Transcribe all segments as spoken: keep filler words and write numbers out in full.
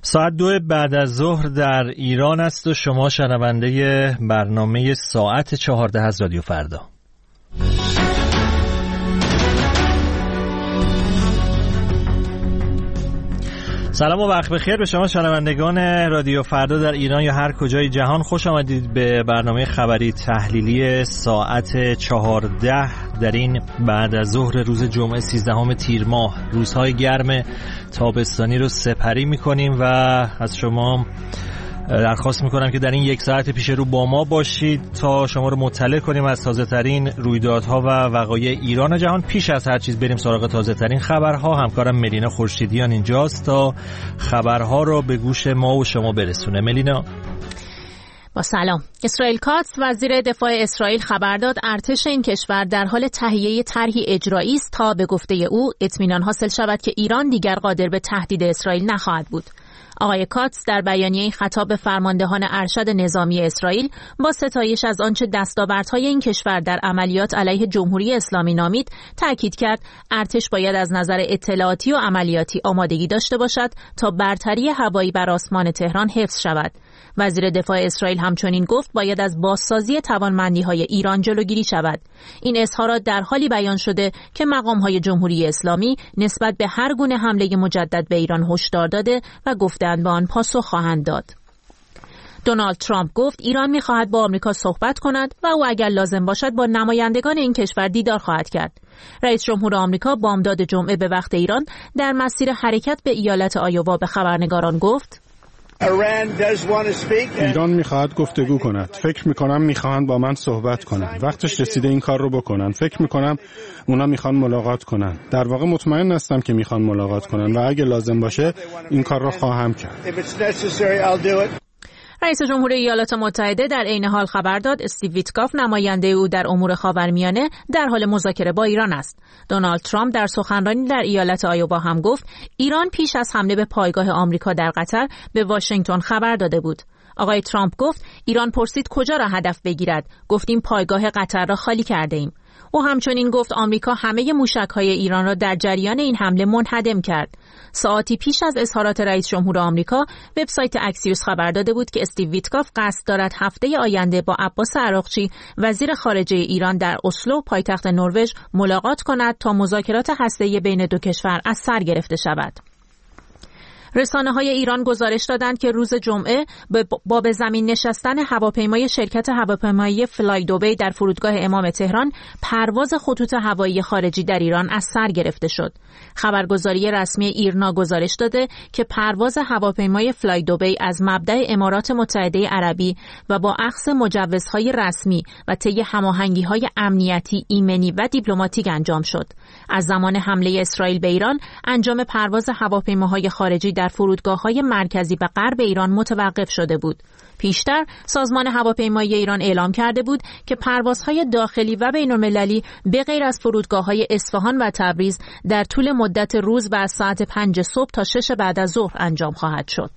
ساعت دو بعد از ظهر در ایران است و شما شنونده برنامه ساعت چهارده از رادیو فردا. سلام و وقت بخیر به شما شنوندگان رادیو فردا در ایران یا هر کجای جهان. خوش آمدید به برنامه خبری تحلیلی ساعت چهارده در این بعد از ظهر روز جمعه سیزدهم تیر ماه. روزهای گرم تابستانی رو سپری می‌کنیم و از شما درخواست میکنم که در این یک ساعت پیش رو با ما باشید تا شما رو مطلع کنیم از تازه ترین رویدادها و وقایع ایران و جهان. پیش از هر چیز بریم سراغ تازه ترین خبرها. همکارم ملینا خورشیدیان اینجاست تا خبرها رو به گوش ما و شما برسونه. ملینا. با سلام. اسرائیل کاتس وزیر دفاع اسرائیل خبر داد ارتش این کشور در حال تهیه طرحی اجرایی است تا به گفته او اطمینان حاصل شود که ایران دیگر قادر به تهدید اسرائیل نخواهد بود. آقای کاتس در بیانیه خطاب به فرماندهان ارشد نظامی اسرائیل با ستایش از آنچه دستاوردهای این کشور در عملیات علیه جمهوری اسلامی نامید، تاکید کرد ارتش باید از نظر اطلاعاتی و عملیاتی آمادگی داشته باشد تا برتری هوایی بر آسمان تهران حفظ شود. وزیر دفاع اسرائیل همچنین گفت باید از بازسازی توانمندی‌های ایران جلوگیری شود. این اظهارات در حالی بیان شده که مقام‌های جمهوری اسلامی نسبت به هر گونه حمله مجدد به ایران هشدار داده و گفتند به آن پاسخ خواهند داد. دونالد ترامپ گفت ایران می‌خواهد با آمریکا صحبت کند و او اگر لازم باشد با نمایندگان این کشور دیدار خواهد کرد. رئیس جمهور آمریکا بامداد جمعه به وقت ایران در مسیر حرکت به ایالت آیووا به خبرنگاران گفت ایران میخواهد گفتگو کند. فکر میکنم میخواهند با من صحبت کنند. وقتش رسیده این کار رو بکنن. فکر میکنم اونا میخوان ملاقات کنن. در واقع مطمئن هستم که میخوان ملاقات کنن و اگه لازم باشه این کار رو خواهم کرد. رئیس جمهور ایالات متحده در عین حال خبر داد استیو ویتکاف نماینده او در امور خاورمیانه در حال مذاکره با ایران است. دونالد ترامپ در سخنرانی در ایالت آیووا هم گفت ایران پیش از حمله به پایگاه آمریکا در قطر به واشنگتن خبر داده بود. آقای ترامپ گفت ایران پرسید کجا را هدف بگیرد. گفتیم پایگاه قطر را خالی کرده ایم. او همچنین گفت آمریکا همه موشک‌های ایران را در جریان این حمله منهدم کرد. ساعتی پیش از اظهارات رئیس جمهور آمریکا، وبسایت اکسیوس خبر داده بود که استیو ویتکاف قصد دارد هفته آینده با عباس عراقچی وزیر خارجه ایران در اسلو پایتخت نروژ ملاقات کند تا مذاکرات هسته‌ای بین دو کشور از سر گرفته شود. رسانه‌های ایران گزارش دادند که روز جمعه با به زمین نشستن هواپیمای شرکت هواپیمایی فلای دوبی در فرودگاه امام تهران پرواز خطوط هوایی خارجی در ایران از سر گرفته شد. خبرگزاری رسمی ایرنا گزارش داده که پرواز هواپیمای فلای دوبی از مبدأ امارات متحده عربی و با اخذ مجوزهای رسمی و طی هماهنگی‌های امنیتی، ایمنی و دیپلماتیک انجام شد. از زمان حمله اسرائیل به ایران، انجام پرواز هواپیماهای خارجی در فرودگاه‌های مرکزی و غرب ایران متوقف شده بود. پیشتر سازمان هواپیمایی ایران اعلام کرده بود که پروازهای داخلی و بین‌المللی به غیر از فرودگاه‌های اصفهان و تبریز در طول مدت روز و از ساعت پنج صبح تا شش بعد از ظهر انجام خواهد شد.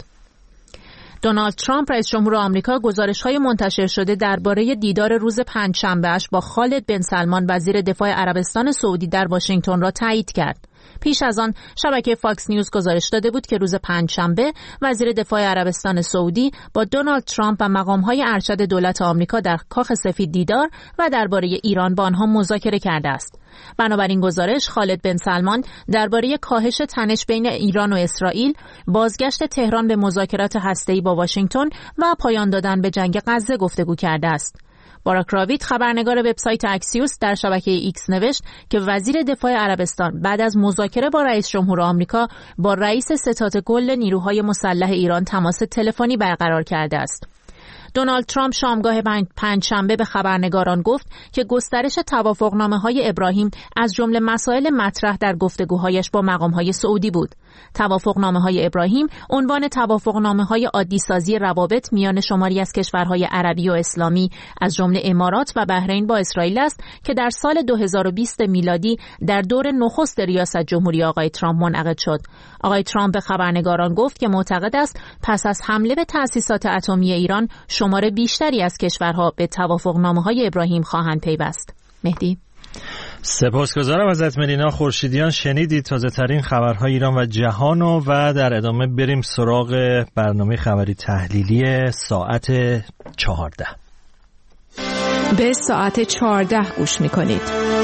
دونالد ترامپ رئیس جمهور آمریکا گزارش‌های منتشر شده درباره دیدار روز پنجشنبه‌اش با خالد بن سلمان وزیر دفاع عربستان سعودی در واشنگتن را تایید کرد. پیش از آن شبکه فاکس نیوز گزارش داده بود که روز پنجشنبه وزیر دفاع عربستان سعودی با دونالد ترامپ و مقام‌های ارشد دولت آمریکا در کاخ سفید دیدار و درباره ایران با آنها مذاکره کرده است. بنابراین گزارش خالد بن سلمان درباره کاهش تنش بین ایران و اسرائیل، بازگشت تهران به مذاکرات هسته‌ای با واشنگتن و پایان دادن به جنگ غزه گفتگو کرده است. باراک راوید خبرنگار وبسایت اکسیوس در شبکه ایکس نوشت که وزیر دفاع عربستان بعد از مذاکره با رئیس جمهور آمریکا با رئیس ستاد کل نیروهای مسلح ایران تماس تلفنی برقرار کرده است. دونالد ترامپ شامگاه پنجشنبه به خبرنگاران گفت که گسترش توافقنامه‌های ابراهیم از جمله مسائل مطرح در گفتگوهایش با مقام‌های سعودی بود. توافقنامه‌های ابراهیم عنوان توافقنامه‌های عادی‌سازی روابط میان شماری از کشورهای عربی و اسلامی از جمله امارات و بحرین با اسرائیل است که در سال دو هزار و بیست میلادی در دور نخست ریاست جمهوری آقای ترامپ منعقد شد. آقای ترامپ به خبرنگاران گفت که معتقد است پس از حمله به تأسیسات اتمی ایران شمار بیشتری از کشورها به توافقنامه‌های ابراهیم خواهند پیوست. مهدی سپاسگزارم ازت ملینا خورشیدیان. شنیدید تازه ترین خبرهای ایران و جهانو و در ادامه بریم سراغ برنامه خبری تحلیلی ساعت چهارده. به ساعت چهارده گوش میکنید.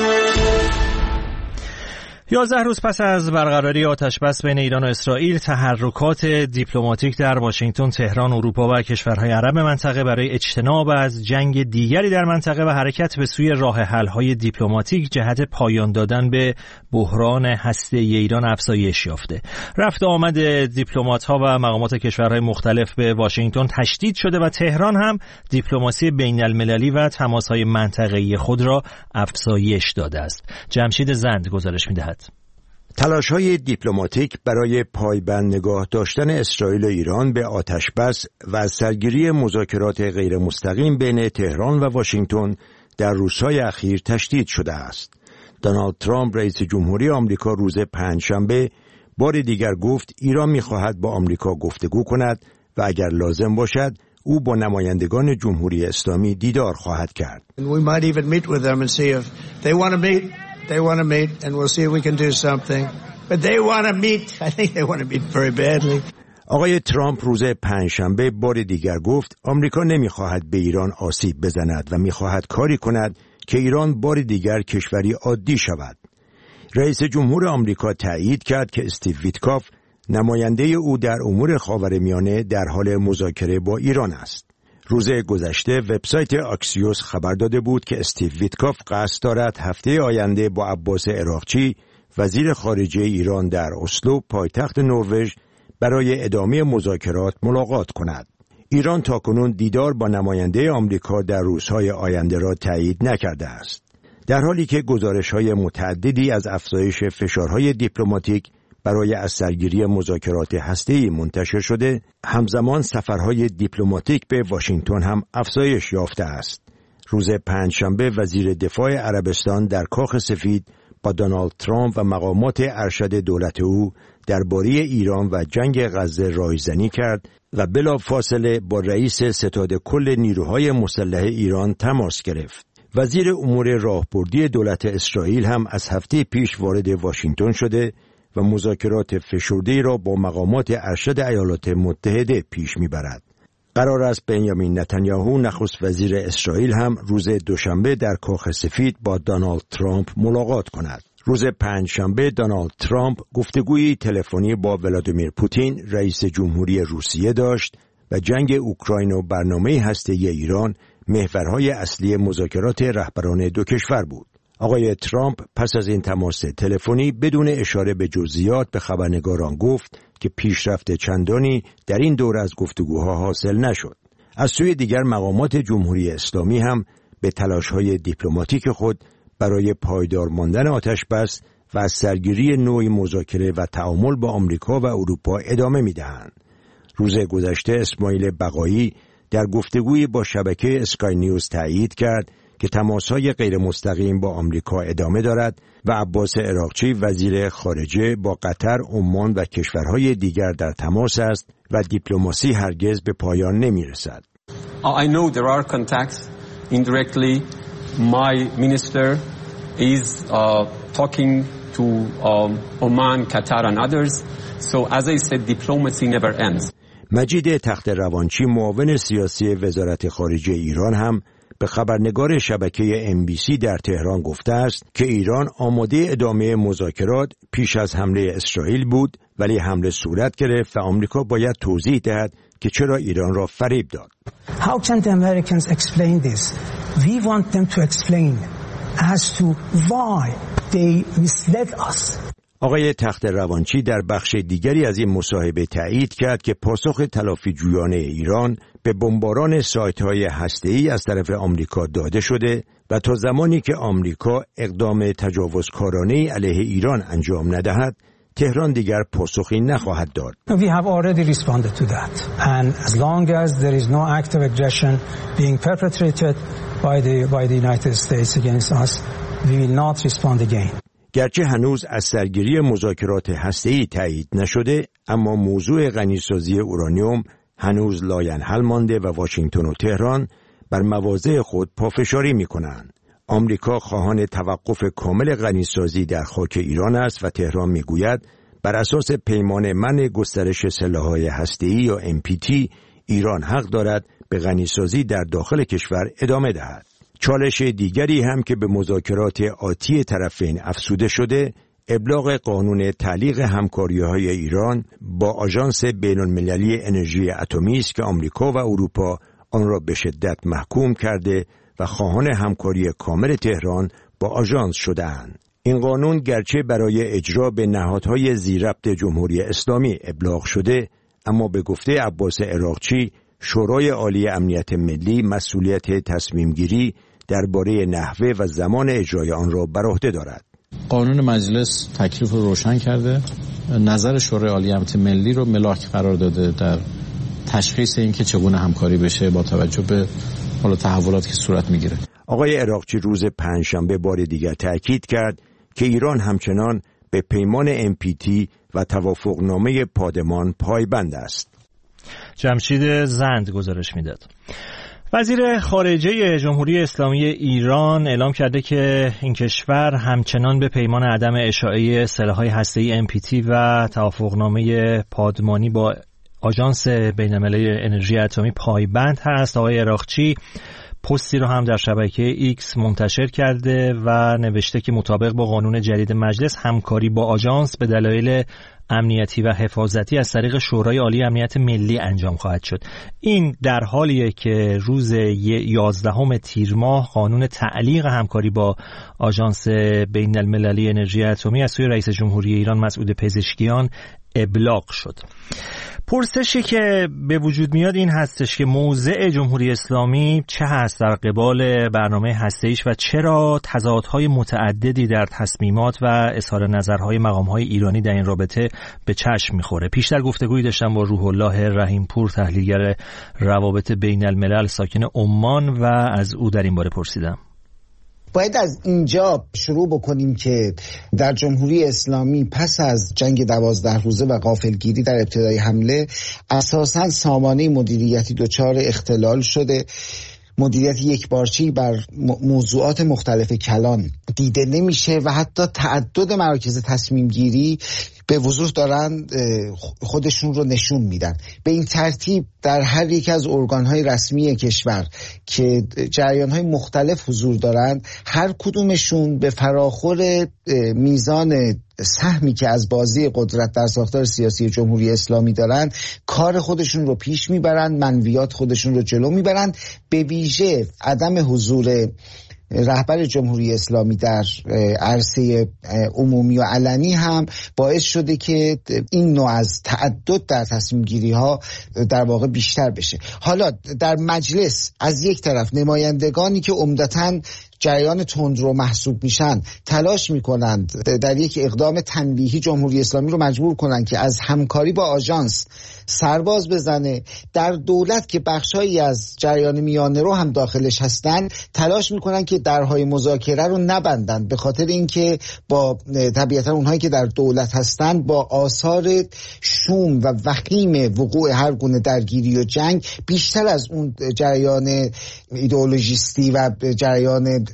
یازده روز پس از برقراری آتشبس بین ایران و اسرائیل، تحرکات دیپلماتیک در واشنگتن، تهران، اروپا و کشورهای عرب منطقه برای اجتناب از جنگ دیگری در منطقه و حرکت به سوی راه حل‌های دیپلماتیک جهت پایان دادن به بحران هسته‌ای ایران افزایش یافته. رفت آمد دیپلمات‌ها و مقامات کشورهای مختلف به واشنگتن تشدید شده و تهران هم دیپلماسی بین‌المللی و تماس‌های منطقه‌ای خود را افزایش داده است. جمشید زند گزارش می‌دهد. تلاش‌های دیپلماتیک برای پایبند نگاه داشتن اسرائیل و ایران به آتشبس و از سرگیری مذاکرات غیر مستقیم بین تهران و واشنگتن در روزهای اخیر تشدید شده است. دونالد ترامپ رئیس جمهوری آمریکا روز پنجشنبه بار دیگر گفت ایران می‌خواهد با آمریکا گفتگو کند و اگر لازم باشد او با نمایندگان جمهوری اسلامی دیدار خواهد کرد. They want to meet and we'll see if we can do something. But they want to meet. I think they want to meet very badly. آقای ترامپ روز پنجشنبه بار دیگر گفت آمریکا نمیخواهد به ایران آسیب بزند و میخواهد کاری کند که ایران بار دیگر کشوری عادی شود. رئیس جمهور آمریکا تایید کرد که استیو ویتکاف نماینده او در امور خاورمیانه در حال مذاکره با ایران است. روز گذشته وبسایت آکسیوس خبر داده بود که استیو ویتکاف قصد دارد هفته آینده با عباس عراقچی وزیر خارجه ایران در اسلو پایتخت نروژ برای ادامه مذاکرات ملاقات کند. ایران تاکنون دیدار با نماینده آمریکا در روزهای آینده را تایید نکرده است. در حالی که گزارش‌های متعددی از افزایش فشارهای دیپلماتیک برای از سرگیری مذاکرات هسته‌ای منتشر شده، همزمان سفرهای دیپلماتیک به واشنگتن هم افزایش یافته است. روز پنجشنبه وزیر دفاع عربستان در کاخ سفید با دونالد ترامپ و مقامات ارشد دولت او درباره ایران و جنگ غزه رایزنی کرد و بلافاصله با رئیس ستاد کل نیروهای مسلح ایران تماس گرفت. وزیر امور راهبردی دولت اسرائیل هم از هفته پیش وارد واشنگتن شده و مذاکرات فشرده‌ای را با مقامات ارشد ایالات متحده پیش می‌برد. قرار است بنیامین نتانیاهو نخست وزیر اسرائیل هم روز دوشنبه در کاخ سفید با دونالد ترامپ ملاقات کند. روز پنجشنبه دونالد ترامپ گفتگویی تلفنی با ولادیمیر پوتین رئیس جمهوری روسیه داشت و جنگ اوکراین و برنامه هسته‌ای ایران محورهای اصلی مذاکرات رهبران دو کشور بود. آقای ترامپ پس از این تماس تلفنی بدون اشاره به جزئیات به خبرنگاران گفت که پیشرفت چندانی در این دوره از گفتگوها حاصل نشد. از سوی دیگر مقامات جمهوری اسلامی هم به تلاش‌های دیپلماتیک خود برای پایدار ماندن آتشبس و از سرگیری نوعی مذاکره و تعامل با آمریکا و اروپا ادامه می‌دهند. روز گذشته اسماعیل بقایی در گفتگویی با شبکه اسکای نیوز تایید کرد که تماس‌های غیر مستقیم با آمریکا ادامه دارد و عباس عراقچی وزیر خارجه با قطر، عمان و کشورهای دیگر در تماس است و دیپلماسی هرگز به پایان نمی‌رسد. I know there are contacts indirectly. My minister is uh, talking to um, Oman, Qatar and others. So as I said, diplomacy never ends. مجید تخت روانچی معاون سیاسی وزارت خارجه ایران هم به خبرنگار شبکه ام بی سی در تهران گفته است که ایران آماده ادامه مذاکرات پیش از حمله اسرائیل بود، ولی حمله صورت گرفت و آمریکا باید توضیح دهد که چرا ایران را فریب داد. How can the Americans explain this? We want them to explain as to why they misled us. آقای تخت روانچی در بخش دیگری از این مصاحبه تایید کرد که پاسخ تلافی جویانه ایران به بمباران سایت‌های هسته‌ای از طرف آمریکا داده شده و تا زمانی که آمریکا اقدام تجاوزکارانه علیه ایران انجام ندهد، تهران دیگر پاسخی نخواهد داد. We have already responded to that and as long as there is no act of aggression being perpetrated by the by the United States against us, we will not respond again. گرچه هنوز از سرگیری مذاکرات هسته‌ای تایید نشده، اما موضوع غنیسازی اورانیوم هنوز لاینحل مانده و واشنگتن و تهران بر مواضع خود پافشاری می‌کنند. آمریکا خواهان توقف کامل غنیسازی در خاک ایران است و تهران میگوید بر اساس پیمان منع گسترش سلاح‌های هسته‌ای یا ام پی تی ایران حق دارد به غنیسازی در داخل کشور ادامه دهد. چالش دیگری هم که به مذاکرات آتی طرفین افزوده شده، ابلاغ قانون تعلیق همکاری‌های ایران با آژانس بین‌المللی انرژی اتمی است که آمریکا و اروپا آن را به شدت محکوم کرده و خواهان همکاری کامل تهران با آژانس شده‌اند. این قانون گرچه برای اجرا به نهادهای ذی‌ربط جمهوری اسلامی ابلاغ شده، اما به گفته عباس عراقچی شورای عالی امنیت ملی مسئولیت تصمیم گیری درباره نحوه و زمان اجرای آن را بر عهده دارد. قانون مجلس تکلیف رو روشن کرده، نظر شورای عالی امنیت ملی رو ملاک قرار داده در تشخیص اینکه چگونه همکاری بشه با توجه به حالا تحولاتی که صورت میگیره. آقای عراقچی روز پنجشنبه بار دیگر تاکید کرد که ایران همچنان به پیمان ام پی تی و توافقنامه پادمان پایبند است. جمشید زند گزارش میداد. وزیر خارجه جمهوری اسلامی ایران اعلام کرده که این کشور همچنان به پیمان عدم اشاعه سلاح‌های هسته‌ای ام پی تی و توافقنامه پادمانی با آژانس بین‌المللی انرژی اتمی پایبند هست. آقای عراقچی پستی رو هم در شبکه ایکس منتشر کرده و نوشته که مطابق با قانون جدید مجلس همکاری با آژانس به دلایل امنیتی و حفاظتی از طریق شورای عالی امنیت ملی انجام خواهد شد. این در حالیه که روز یازدهم تیر ماه قانون تعلیق همکاری با آژانس بین المللی انرژی اتمی از سوی رئیس جمهوری ایران مسعود پزشکیان ابلاغ شد. پرسشی که به وجود میاد این هستش که موضع جمهوری اسلامی چه هست در قبال برنامه هسته‌ایش و چرا تضادهای متعددی در تصمیمات و اظهار نظرهای مقامهای ایرانی در این رابطه به چشم میخوره. پیشتر گفتگویی داشتم با روح الله رحیمپور، تحلیلگر روابط بین الملل ساکن عمان، و از او در این باره پرسیدم. باید از اینجا شروع بکنیم که در جمهوری اسلامی پس از جنگ دوازده روزه و غافلگیری در ابتدای حمله اساساً سامانه مدیریتی دچار اختلال شده. مدیریت یکپارچه‌ای بر موضوعات مختلف کلان دیده نمیشه و حتی تعدد مراکز تصمیم گیری به وضوح دارن خودشون رو نشون میدن. به این ترتیب در هر یک از ارگان‌های رسمی کشور که جریان‌های مختلف حضور دارند، هر کدومشون به فراخور میزان سهمی که از بازی قدرت در ساختار سیاسی جمهوری اسلامی دارن کار خودشون رو پیش میبرن، منویات خودشون رو جلو میبرن. به ویژه عدم حضور رهبر جمهوری اسلامی در عرصه عمومی و علنی هم باعث شده که این نوع از تعدد در تصمیم گیری ها در واقع بیشتر بشه. حالا در مجلس از یک طرف نمایندگانی که عمدتاً جریان تندرو محسوب میشن تلاش میکنند در یک اقدام تنبیهی جمهوری اسلامی رو مجبور کنند که از همکاری با آژانس سرباز بزنه. در دولت که بخشایی از جریان میانه رو هم داخلش هستن تلاش میکنن که درهای مذاکره رو نبندن، به خاطر اینکه با طبیعتا اونهایی که در دولت هستن با آثار شوم و وخیم وقوع هر گونه درگیری و جنگ بیشتر از اون جریان ایدئولوژیستی و جریان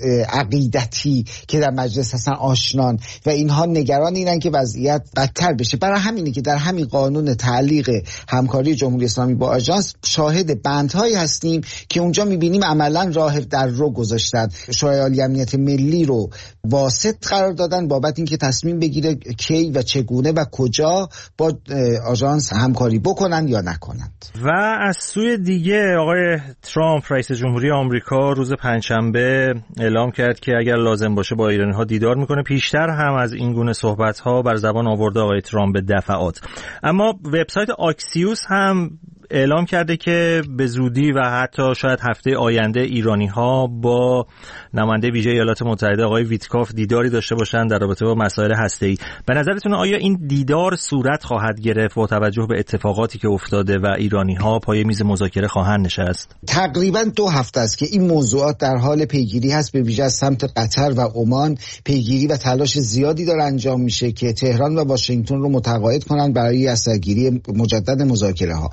عقیدتی که در مجلس هستن آشنان و اینها نگران اینن که وضعیت بدتر بشه. برای همینه که در همین قانون تعلیق همکاری جمهوری اسلامی با آژانس شاهد بندهایی هستیم که اونجا میبینیم عملا راه در رو گذاشتن. شورای عالی امنیت ملی رو واسط قرار دادن بابت اینکه تصمیم بگیره کی و چگونه و کجا با آژانس همکاری بکنن یا نکنند. و از سوی دیگه آقای ترامپ رئیس جمهوری آمریکا روز پنجشنبه اعلام کرد که اگر لازم باشه با ایرانی‌ها دیدار میکنه. پیشتر هم از این گونه صحبت‌ها بر زبان آورده آقای ترامپ به دفعات. اما وبسایت آکسیوس هم اعلام کرده که به زودی و حتی شاید هفته آینده ایرانی‌ها با نماینده ویژه ایالات متحده آقای ویتکاف دیداری داشته باشند در رابطه با مسائل هسته‌ای. به نظرتون آیا این دیدار صورت خواهد گرفت با توجه به اتفاقاتی که افتاده و ایرانی‌ها پای میز مذاکره خواهند نشست؟ تقریباً دو هفته است که این موضوعات در حال پیگیری هست، به ویژه از سمت قطر و عمان پیگیری و تلاش زیادی داره انجام میشه که تهران و واشنگتن رو متقاعد کنن برای اثرگیری مجدد مذاکره ها.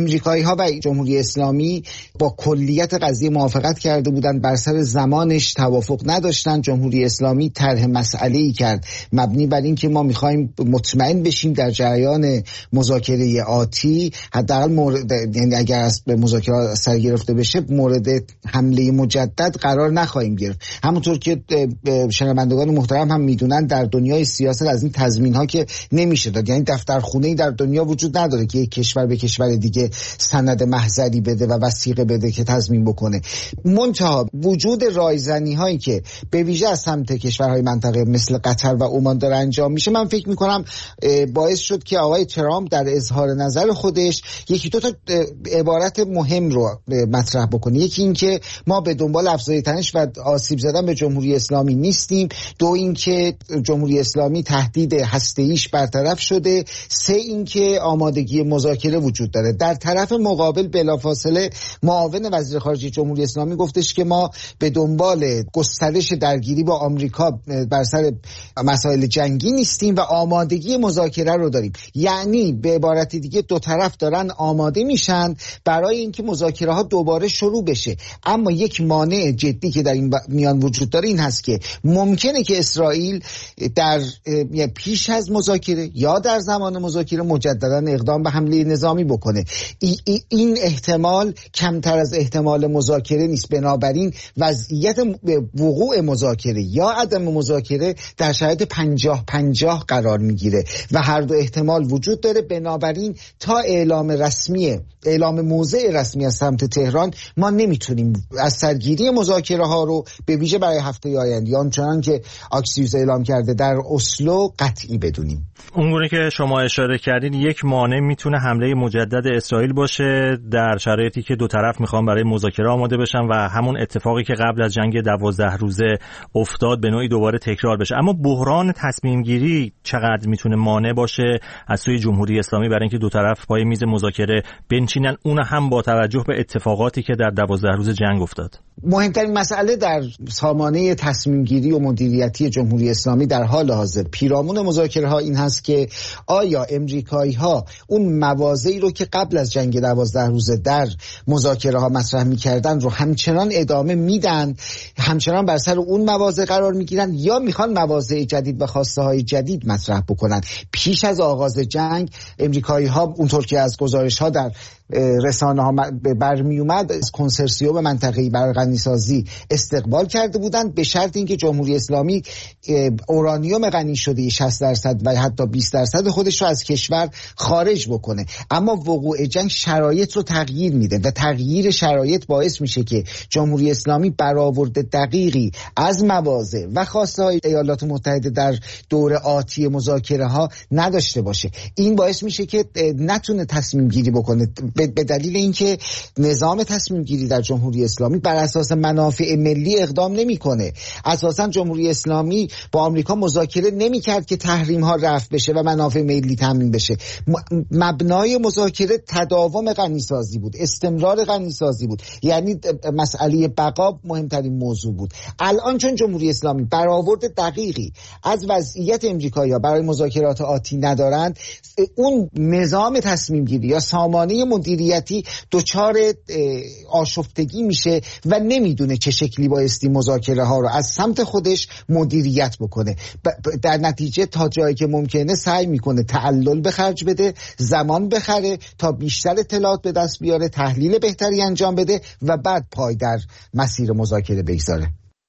امریکایی ها و جمهوری اسلامی با کلیت قضیه موافقت کرده بودند، بر سر زمانش توافق نداشتن. جمهوری اسلامی طرح مسئله‌ای کرد مبنی بر این که ما می‌خوایم مطمئن بشیم در جریان مذاکره آتی حداقل مورد، یعنی اگر از مذاکره سر گرفته بشه مورد حمله مجدد قرار نخواهیم گرفت. همونطور که شنوندگان محترم هم میدونن در دنیای سیاست از این تضمین‌ها که نمیشه داد، یعنی دفترخونه‌ای در دنیا وجود نداره که یک کشور به کشور دیگه سند محضری بده و وثیقه بده که تضمین بکنه. منتها وجود رایزنی‌هایی که به ویژه از سمت کشورهای منطقه مثل قطر و عمان داره انجام میشه، من فکر میکنم باعث شد که آقای ترامپ در اظهار نظر خودش یکی دو تا عبارت مهم رو مطرح بکنه. یکی این که ما به دنبال افزایش تنش و آسیب زدن به جمهوری اسلامی نیستیم، دو این که جمهوری اسلامی تهدید هسته‌ایش برطرف شده، سه این که آمادگی مذاکره وجود داره. در طرف مقابل بلافاصله معاون وزیر خارجه جمهوری اسلامی گفتش که ما به دنبال گسترش درگیری با آمریکا بر سر مسائل جنگی نیستیم و آمادگی مذاکره رو داریم. یعنی به عبارت دیگه دو طرف دارن آماده میشن برای اینکه مذاکره ها دوباره شروع بشه. اما یک مانع جدی که در این میان وجود داره این هست که ممکنه که اسرائیل در پیش از مذاکره یا در زمان مذاکره مجددا اقدام به حمله نظامی بکنه. ای ای این احتمال کمتر از احتمال مذاکره نیست. بنابراین وضعیت وقوع مذاکره یا عدم مذاکره در شرایط پنجاه پنجاه قرار میگیره و هر دو احتمال وجود داره. بنابراین تا اعلام رسمی اعلام موضع رسمی از سمت تهران ما نمیتونیم از سرگیری مذاکره ها رو به ویژه برای هفته آینده آنچنان که آکسیوس اعلام کرده در اسلو قطعی بدونیم. اونگونه که شما اشاره کردین یک مانع میتونه حمله مجدد اسرائیل باشه در شرایطی که دو طرف میخوان برای مذاکره آماده بشن و همون اتفاقی که قبل از جنگ دوازده روزه افتاد به نوعی دوباره تکرار بشه. اما بحران تصمیم گیری چقدر میتونه مانع باشه از سوی جمهوری اسلامی برای اینکه دو طرف پای میز مذاکره بنشینن، اون هم با توجه به اتفاقاتی که در دوازده روز جنگ افتاد؟ مهمترین مسئله در سامانه تصمیم گیری و مدیریتی جمهوری اسلامی در حال حاضر پیرامون مذاکره ها این هست که آیا امریکایی ها اون مواضعی رو که قبل از جنگ دوازده روزه در مذاکره ها مطرح می‌کردن رو همچنان ادامه میدن، همچنان بر سر اون مواضع قرار میگیرن، یا میخوان مواضع جدید و خواسته های جدید مطرح بکنن. پیش از آغاز جنگ امریکایی ها اونطور که از گزارش ها در رسانه ها برمی اومد از کنسرسیوم منطقه‌ای برای غنیسازی استقبال کرده بودند به شرط اینکه جمهوری اسلامی اورانیوم غنی شده شصت درصد و حتی بیست درصد خودش رو از کشور خارج بکنه. اما وقوع جنگ شرایط رو تغییر میده و تغییر شرایط باعث میشه که جمهوری اسلامی برآورد دقیقی از مواضع و خواسته های ایالات متحده در دور آتی مذاکره ها نداشته باشه. این باعث میشه که نتونه تصمیم گیری بکنه به دلیل اینکه نظام تصمیم گیری در جمهوری اسلامی بر اساس منافع ملی اقدام نمیکنه. اساسا جمهوری اسلامی با آمریکا مذاکره نمیکرد که تحریم ها رفع بشه و منافع ملی تامین بشه. مبنای مذاکره تداوم غنیسازی بود، استمرار غنیسازی بود، یعنی مسئله بقا مهمترین موضوع بود. الان چون جمهوری اسلامی برآورد دقیقی از وضعیت امریکایی‌ها برای مذاکرات آتی ندارند، اون نظام تصمیم گیری یا سامانه مدیریتی دچار آشفتگی میشه و نمیدونه چه شکلی بایستی مذاکره ها رو از سمت خودش مدیریت بکنه. در نتیجه تا جایی که ممکنه سعی میکنه تعلل به خرج بده، زمان بخره تا بیشتر اطلاعات به دست بیاره، تحلیل بهتری انجام بده و بعد پای در مسیر مذاکره بگذاره.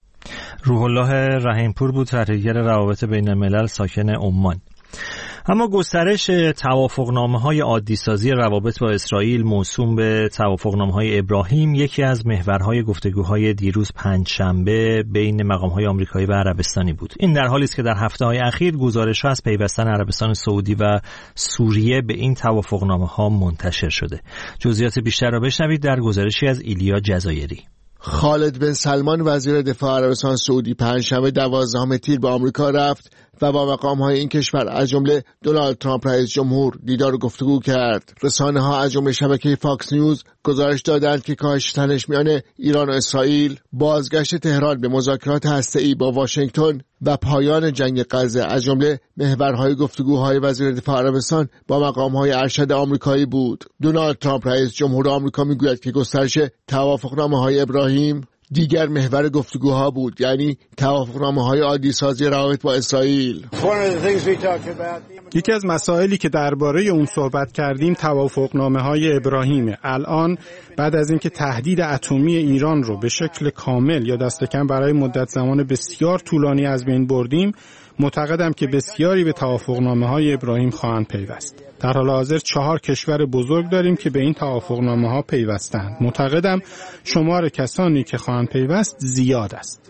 روح الله رحیمپور بود، تحلیلگر روابط بین الملل ساکن عمان. اما گسترش توافقنامه‌های عادی‌سازی روابط با اسرائیل موسوم به توافقنامه‌های ابراهیم یکی از محورهای گفتگوهای دیروز پنجشنبه بین مقام‌های آمریکایی و عربستانی بود. این در حالی است که در هفته‌های اخیر گزارش‌ها از پیوستن عربستان سعودی و سوریه به این توافقنامه‌ها منتشر شده. جزئیات بیشتر را بشنوید در گزارشی از ایلیا جزایری. خالد بن سلمان وزیر دفاع عربستان سعودی پنجشنبه دوازدهم تیر به آمریکا رفت و با مقام‌های این کشور از جمله دونالد ترامپ رئیس جمهور دیدار و گفتگو کرد. رسانه‌ها از جمله شبکه فاکس نیوز گزارش دادند که کاهش تنش میان ایران و اسرائیل، بازگشت تهران به مذاکرات هسته‌ای با واشنگتن و پایان جنگ غزه از جمله محورهای گفتگوهای وزیر دفاع عربستان با مقام‌های ارشد آمریکایی بود. دونالد ترامپ رئیس جمهور آمریکا میگوید که گسترش توافقنامه‌های ابراهیم دیگر محور گفتگوها بود، یعنی توافقنامه‌های عادی سازی روابط با اسرائیل. یکی از مسائلی که درباره اون صحبت کردیم توافقنامه‌های ابراهیم. الان بعد از اینکه تهدید اتمی ایران رو به شکل کامل یا دست کم برای مدت زمان بسیار طولانی از بین بردیم، معتقدم که بسیاری به توافقنامه‌های ابراهیم خواهند پیوست. در حال حاضر چهار کشور بزرگ داریم که به این توافقنامه‌ها پیوستند. معتقدم شمار کسانی که خواهند پیوست زیاد است.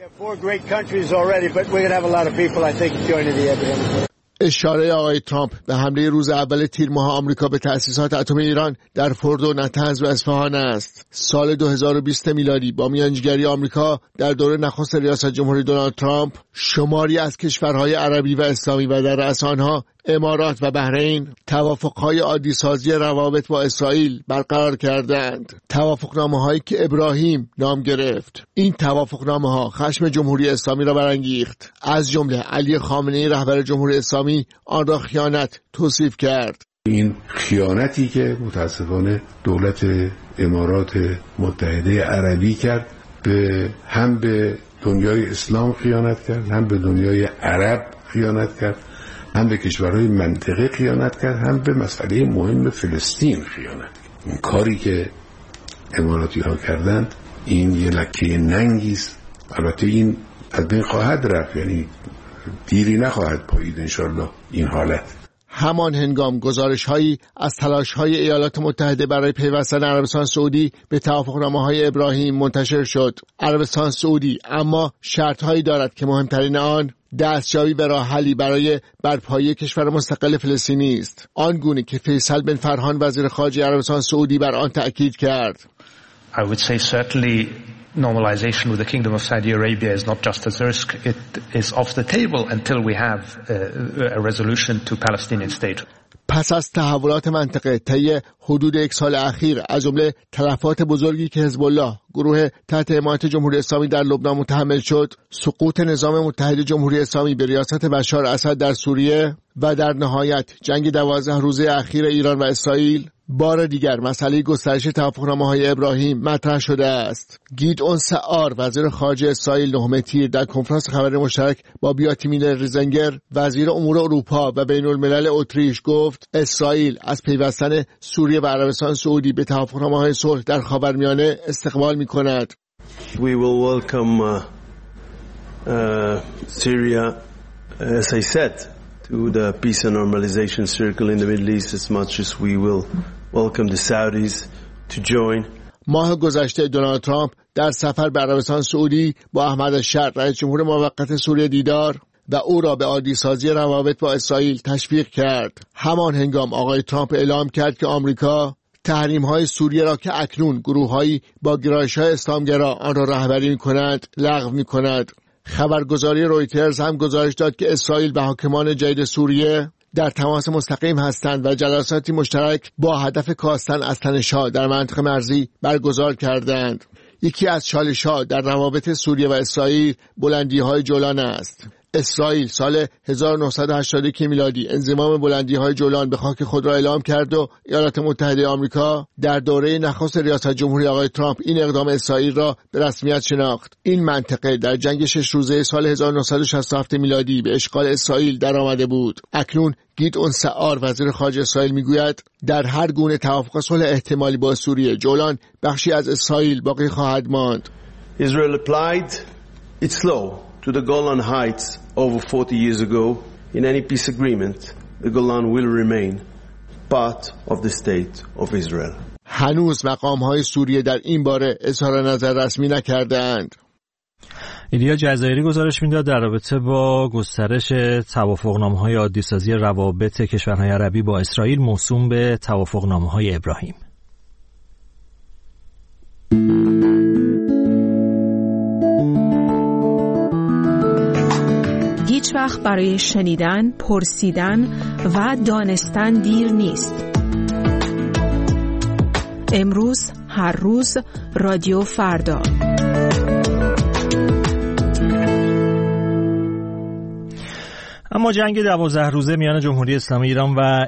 اشاره آقای ترامپ به حمله روز اول تیر ماه آمریکا به تأسیسات اتمی ایران در فردو، نطنز و اصفهان است. سال دو هزار و بیست میلادی با میانجیگری آمریکا در دوره نخست ریاست جمهوری دونالد ترامپ، شماری از کشورهای عربی و اسلامی و در رأس آنها امارات و بحرین توافق‌های عادی سازی روابط با اسرائیل برقرار کردند. توافقنامه‌هایی که ابراهیم نام گرفت. این توافقنامه‌ها خشم جمهوری اسلامی را برانگیخت. از جمله علی خامنه‌ای رهبر جمهوری اسلامی آن را خیانت توصیف کرد. این خیانتی که متاسفانه دولت امارات متحده عربی کرد، به هم به دنیای اسلام خیانت کرد، هم به دنیای عرب خیانت کرد، هم به کشورهای منطقه خیانت کرد، هم به مسئله مهم فلسطین خیانت کرد. این کاری که اماراتی ها کردند این یه لکه ننگی است. البته این از بین خواهد رفت، یعنی دیری نخواهد پایید انشالله این حالت. همان هنگام گزارش‌هایی از تلاش‌های ایالات متحده برای پیوستن عربستان سعودی به توافقنامه‌های ابراهیم منتشر شد. عربستان سعودی اما شرط‌هایی دارد که مهمترین آن دستیابی به راه حلی برای برپایی کشور مستقل فلسطینی است، آنگونه که فیصل بن فرحان وزیر خارجه عربستان سعودی بر آن تأکید کرد. I would say certainly normalization with the Kingdom of Saudi Arabia is not just a risk, it is off the table until we have a, a resolution to Palestinian state. پس از تحولات منطقه طی حدود یک سال اخیر، از جمله تلفات بزرگی که حزب الله، گروه تحت حمایت جمهوری اسلامی در لبنان متحمل شد، سقوط نظام متحد جمهوری اسلامی به ریاست بشار اسد در سوریه و در نهایت جنگ دوازده روزه اخیر ایران و اسرائیل، بار دیگر مسئله گسترش توافقنامه‌های ابراهیم مطرح شده است. گیدئون سعار وزیر خارجه اسرائیل نهم تیر در کنفرانس خبری مشترک با بیاتی میلر ریزنگر وزیر امور اروپا و بین الملل اتریش گفت اسرائیل از پیوستن سوریه و عربستان سعودی به توافقنامه‌های صلح در خاورمیانه استقبال می‌کند. We will welcome uh, uh, Syria, as I said, to the peace and normalization circle in the Middle East as much as we will welcome the Saudis to join. ماه گذشته دونالد ترامپ در سفر به عربستان سعودی با احمد الشر رئیس جمهور موقت سوریه دیدار و او را به عادی سازی روابط با اسرائیل تشویق کرد. همان هنگام آقای ترامپ اعلام کرد که آمریکا تحریم‌های سوریه را که اکنون گروه‌هایی با گرایش‌های اسلامگرا آن را رهبری می‌کنند لغو می‌کند. خبرگزاری رویترز هم گزارش داد که اسرائیل و حاکمان جدید سوریه در تماس مستقیم هستند و جلساتی مشترک با هدف کاستن از تنش‌ها در منطقه مرزی برگزار کردند. یکی از چالش‌ها در روابط سوریه و اسرائیل بلندی‌های جولان است. اسرائیل سال هزار و نهصد و هشتاد و یک میلادی انضمام بلندی‌های جولان به خاک خود را اعلام کرد و ایالات متحده آمریکا در دوره نخست ریاست جمهوری آقای ترامپ این اقدام اسرائیل را به رسمیت شناخت. این منطقه در جنگ شش روزه سال هزار و نهصد و شصت و هفت میلادی به اشغال اسرائیل درآمده بود. اکنون گیدئون سعار وزیر خارجه اسرائیل میگوید در هر گونه توافق صلح احتمالی با سوریه جولان بخشی از اسرائیل باقی خواهد ماند. Israel applied its law to the Golan Heights over forty years ago. In any peace agreement, the Golan will remain part of the state of Israel. هنوز مقام‌های سوریه در این باره اظهار نظر رسمی نکرده‌اند. ایلیا جزایری گزارش میداد در رابطه با گسترش توافقنامه‌های عادی‌سازی روابط کشورهای عربی با اسرائیل موسوم به توافقنامه‌های ابراهیم. هیچ وقت برای شنیدن، پرسیدن و دانستن دیر نیست. امروز، هر روز، رادیو فردا. اما جنگ دوازده روزه میان جمهوری اسلامی ایران و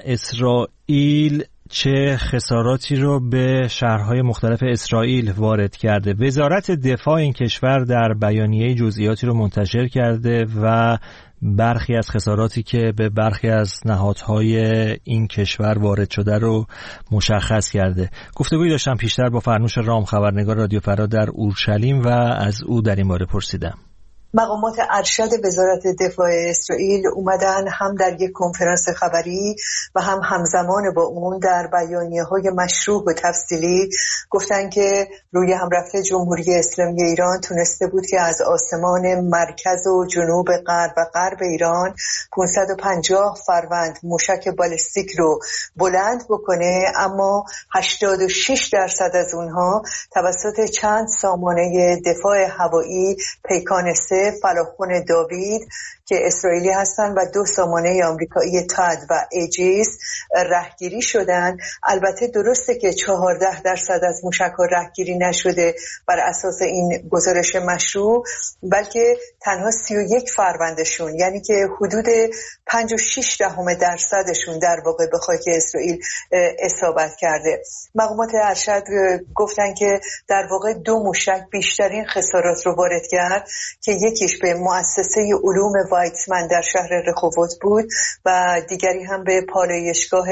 اسرائیل چه خساراتی رو به شهرهای مختلف اسرائیل وارد کرده؟ وزارت دفاع این کشور در بیانیه جزئیاتی رو منتشر کرده و برخی از خساراتی که به برخی از نهادهای این کشور وارد شده رو مشخص کرده. گفتگویی داشتم پیشتر با فرنوش رام، خبرنگار رادیو فردا در اورشلیم، و از او در این باره پرسیدم. مقامات ارشد وزارت دفاع اسرائیل اومدن هم در یک کنفرانس خبری و هم همزمان با اون در بیانیه‌های مشروح و تفصیلی گفتن که روی هم رفته جمهوری اسلامی ایران تونسته بود که از آسمان مرکز و جنوب غرب و غرب ایران پانصد و پنجاه فروند موشک بالستیک رو بلند بکنه، اما هشتاد و شش درصد از اونها توسط چند سامانه دفاع هوایی پیکان سه، فلاخون داوید که اسرائیلی هستن و دو سامانه آمریکایی تاد و ایجیس رهگیری شدن. البته درسته که چهارده درصد از موشک‌ها رهگیری نشده بر اساس این گزارش مشروع، بلکه تنها سی و یک فروندشون، یعنی که حدود پنج و شش دهم درصدشون در واقع به خاک اسرائیل اصابت کرده. مقامات ارشد گفتن که در واقع دو موشک بیشترین خسارات رو وارد کرد که یکیش به مؤسسه علوم وایتزمن در شهر رخوت بود و دیگری هم به پالایشگاه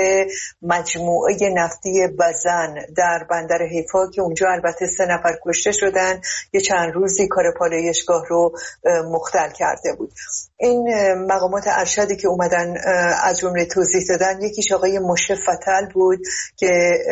مجموعه نفتی بزن در بندر حیفا که اونجا البته سه نفر کشته شدن. یه چند روزی کار پالایشگاه رو مختل کرده بود. این مقامات ارشدی که اومدن از جمله توضیح دادن، یکیش آقای مشه فتل بود که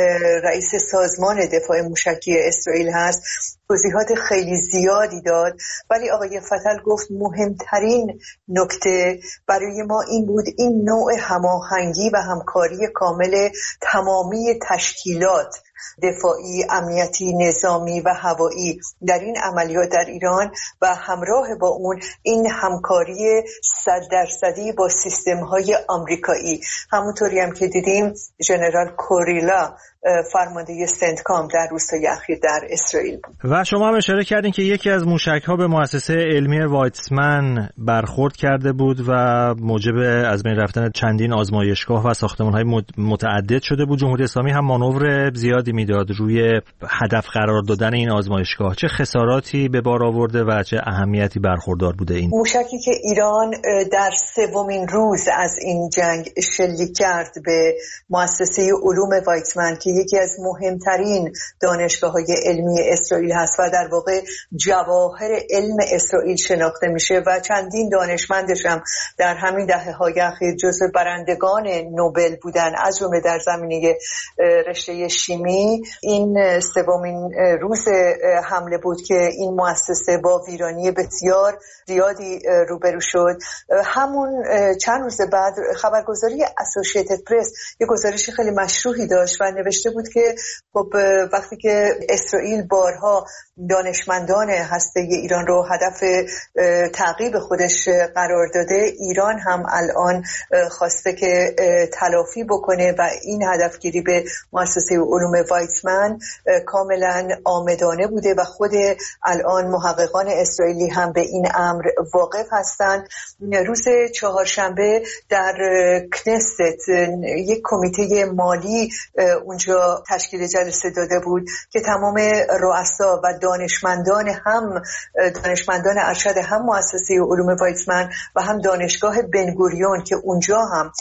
رئیس سازمان دفاع موشکی اسرائیل هست، توضیحات خیلی زیادی داد، ولی آقای فتل گفت مهمترین نکته برای ما این بود این نوع هماهنگی و همکاری کامل تمامی تشکیلات دفاعی، امنیتی، نظامی و هوایی در این عملیات در ایران و همراه با اون این همکاری صد درصدی با سیستم‌های آمریکایی. همونطوری هم که دیدیم ژنرال کوریلا فرمانده سنتکام در روزهای اخیر در اسرائیل بود. و شما هم اشاره کردین که یکی از موشک‌ها به مؤسسه علمی وایتزمن برخورد کرده بود و موجب از بین رفتن چندین آزمایشگاه و ساختمان‌های متعدد شده بود. جمهوری اسلامی هم مانور زیادی میداد روی هدف قرار دادن این آزمایشگاه. چه خساراتی به بار آورده و چه اهمیتی برخوردار بوده این موشکی که ایران در سومین روز از این جنگ شلیک کرد به مؤسسه علوم وایتزمن که یکی از مهمترین دانشگاه‌های علمی اسرائیل هست و در واقع جواهر علم اسرائیل شناخته میشه و چندین دانشمندش هم در همین دهه‌های اخیر جزو برندگان نوبل بودن، از جمله در زمینه رشته شیمی. این سومین روز حمله بود که این مؤسسه با ویرانی بسیار زیادی روبرو شد. همون چند روز بعد خبرگزاری اسوسییتد پرس یک گزارش خیلی مشروحی داشت و نوشته بود که خب وقتی که اسرائیل بارها دانشمندان هسته ایران رو هدف تعقیب خودش قرار داده، ایران هم الان خواسته که تلافی بکنه و این هدفگیری به مؤسسه علوم وایتزمن کاملا عامدانه بوده و خود الان محققان اسرائیلی هم به این امر واقف هستند. روز چهارشنبه در کنست یک کمیته مالی اونجا تشکیل جلسه داده بود که تمام رؤسا و دانشمندان هم دانشمندان ارشد هم مؤسسه علوم وایتزمن و هم دانشگاه بنگوریون که اونجا هم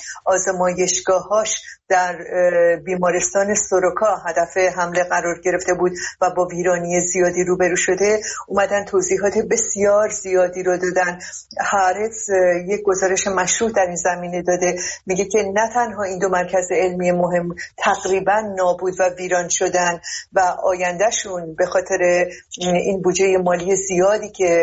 آزمایشگاهاش در بیمارستان سوروکا هدف حمله قرار گرفته بود و با ویرانی زیادی روبرو شده، اومدن توضیحات بسیار زیادی رو دادن. هارتز یک گزارش مشروح در این زمینه داده، میگه که نه تنها این دو مرکز علمی مهم تقریبا نابود و ویران شدن و آیندهشون به خاطر این بودجه مالی زیادی که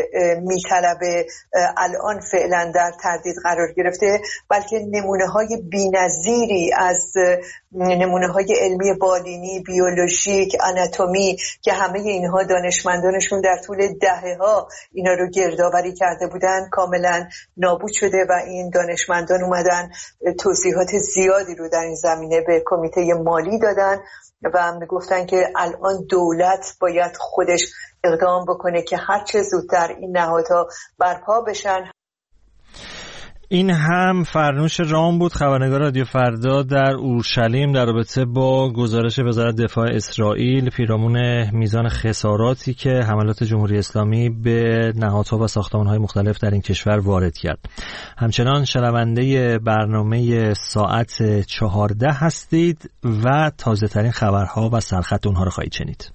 میطلبه الان فعلا در تردید قرار گرفته، بلکه نمونه های بی‌نظیری از نمونه های علمی بالینی، بیولوژیک، آناتومی که همه اینها دانشمندانشون در طول دهه ها اینا رو گردآوری کرده بودن کاملا نابود شده و این دانشمندان اومدن توضیحات زیادی رو در این زمینه به کمیته مالی دادن و هم گفتن که الان دولت باید خودش اقدام بکنه که هر چه زودتر این نهادها برپا بشن. این هم فرنوش رام بود، خبرنگار رادیو فردا در اورشلیم، در رابطه با گزارش وزارت دفاع اسرائیل پیرامون میزان خساراتی که حملات جمهوری اسلامی به نهادها و ساختمان‌های مختلف در این کشور وارد کرد. همچنان شنونده برنامه ساعت چهارده هستید و تازه ترین خبرها و سرخط اونها رو خواهید شنید.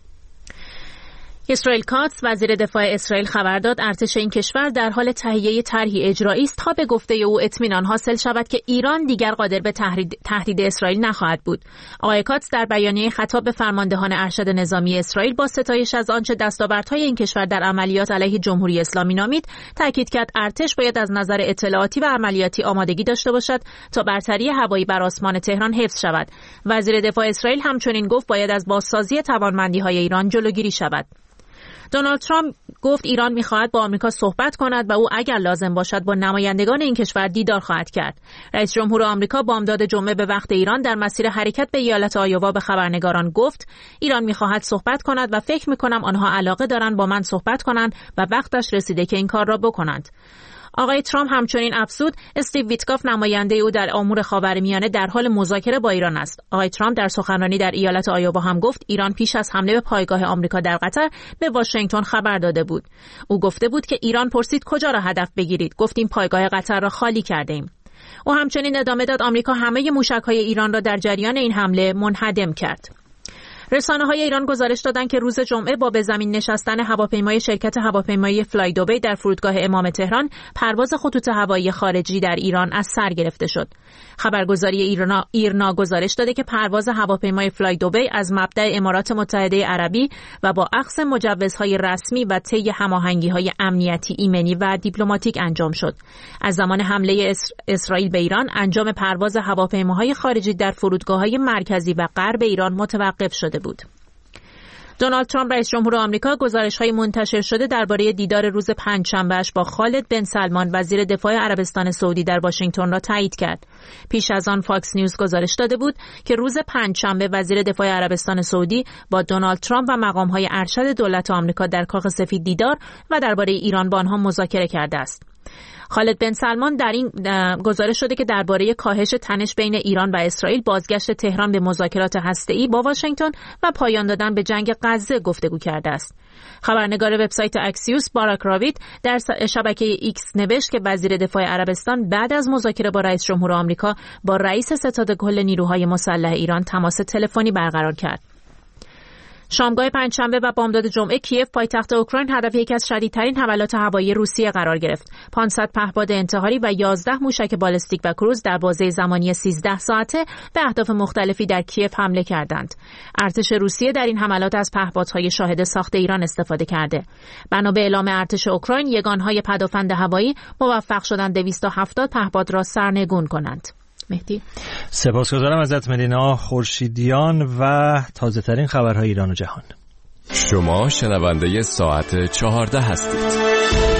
اسرائیل کاتس وزیر دفاع اسرائیل خبر داد ارتش این کشور در حال تهیه طرحی اجرایی است تا به گفته او اطمینان حاصل شود که ایران دیگر قادر به تهدید, تهدید اسرائیل نخواهد بود. آقای کاتس در بیانیه خطاب به فرماندهان ارشد نظامی اسرائیل با ستایش از آنچه دستاوردهای این کشور در عملیات علیه جمهوری اسلامی نامید، تاکید کرد ارتش باید از نظر اطلاعاتی و عملیاتی آمادگی داشته باشد تا برتری هوایی بر آسمان تهران حفظ شود. وزیر دفاع اسرائیل همچنین گفت باید از بازسازی توانمندی‌های ایران جلوگیری شود. دونالد ترامپ گفت ایران می‌خواهد با آمریکا صحبت کند و او اگر لازم باشد با نمایندگان این کشور دیدار خواهد کرد. رئیس جمهور آمریکا بامداد جمعه به وقت ایران در مسیر حرکت به ایالت آیووا به خبرنگاران گفت ایران می‌خواهد صحبت کند و فکر می‌کنم آنها علاقه دارند با من صحبت کنند و وقتش رسیده که این کار را بکنند. آقای ترامپ همچنین افزود استیو ویتکاف نماینده او در امور خاورمیانه در حال مذاکره با ایران است. آقای ترامپ در سخنرانی در ایالت آیووا هم گفت ایران پیش از حمله به پایگاه آمریکا در قطر به واشنگتن خبر داده بود. او گفته بود که ایران پرسید کجا را هدف بگیرید. گفتیم پایگاه قطر را خالی کردیم. او همچنین ادامه داد آمریکا همه موشک‌های ایران را در جریان این حمله منهدم کرد. رسانه‌های ایران گزارش دادند که روز جمعه با به زمین نشستن هواپیمای شرکت هواپیمایی فلای دوبی در فرودگاه امام تهران پرواز خطوط هوایی خارجی در ایران از سر گرفته شد. خبرگزاری ایرنا ایرنا گزارش داده که پرواز هواپیمای فلای دوبی از مبدأ امارات متحده عربی و با اخذ مجوزهای رسمی و طی هماهنگی‌های امنیتی، ایمنی و دیپلماتیک انجام شد. از زمان حمله اسرائیل به ایران انجام پرواز هواپیماهای خارجی در فرودگاه‌های مرکزی و غرب ایران متوقف شده بود. دونالد ترامپ رئیس جمهور آمریکا گزارش‌های منتشر شده درباره دیدار روز پنجشنبه‌اش با خالد بن سلمان وزیر دفاع عربستان سعودی در واشنگتن را تایید کرد. پیش از آن فاکس نیوز گزارش داده بود که روز پنجشنبه وزیر دفاع عربستان سعودی با دونالد ترامپ و مقام‌های ارشد دولت آمریکا در کاخ سفید دیدار و درباره ایران با آنها مذاکره کرده است. خالد بن سلمان در این گزارش شده که درباره کاهش تنش بین ایران و اسرائیل، بازگشت تهران به مذاکرات هسته‌ای با واشنگتن و پایان دادن به جنگ غزه گفتگو کرده است. خبرنگار وبسایت اکسیوس باراک راوید در شبکه ایکس نوشت که وزیر دفاع عربستان بعد از مذاکره با رئیس جمهور آمریکا با رئیس ستاد کل نیروهای مسلح ایران تماس تلفنی برقرار کرد. شامگاه پنجشنبه و بامداد جمعه کیف پایتخت اوکراین هدف یکی از شدیدترین حملات هوایی روسیه قرار گرفت. پانصد پهپاد انتحاری و یازده موشک بالستیک و کروز در بازه زمانی سیزده ساعته به اهداف مختلفی در کیف حمله کردند. ارتش روسیه در این حملات از پهپادهای شاهد ساخت ایران استفاده کرده. بنا به اعلام ارتش اوکراین، یگانهای پدافند هوایی موفق شدند دویست و هفتاد پهپاد را سرنگون کنند. مهدی سپاسگزارم ازت ملینا خورشیدیان و تازه ترین خبرهای ایران و جهان. شما شنونده ساعت چهارده هستید.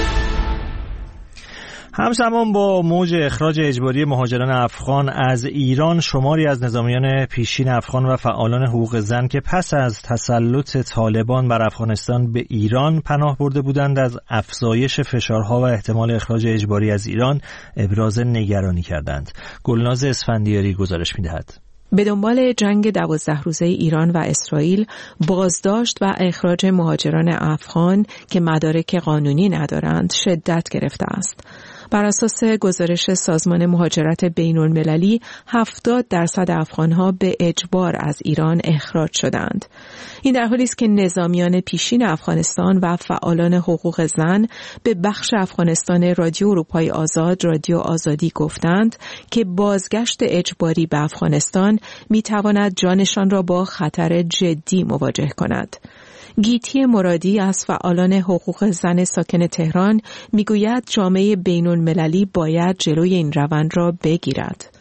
همزمان با موج اخراج اجباری مهاجران افغان از ایران، شماری از نظامیان پیشین افغان و فعالان حقوق زن که پس از تسلط طالبان بر افغانستان به ایران پناه برده بودند، از افزایش فشارها و احتمال اخراج اجباری از ایران ابراز نگرانی کردند. گلناز اسفندیاری گزارش می‌دهد. به دنبال جنگ دوازده روزه ایران و اسرائیل، بازداشت و اخراج مهاجران افغان که مدارک قانونی ندارند شدت گرفته است. بر اساس گزارش سازمان مهاجرت بین‌المللی، هفتاد درصد افغان‌ها به اجبار از ایران اخراج شدند. این در حالی است که نظامیان پیشین افغانستان و فعالان حقوق زن به بخش افغانستان رادیو اروپای آزاد، رادیو آزادی گفتند که بازگشت اجباری به افغانستان می‌تواند جانشان را با خطر جدی مواجه کند. گیتی مرادی از فعالان حقوق زن ساکن تهران میگوید جامعه بین‌المللی باید جلوی این روند را بگیرد.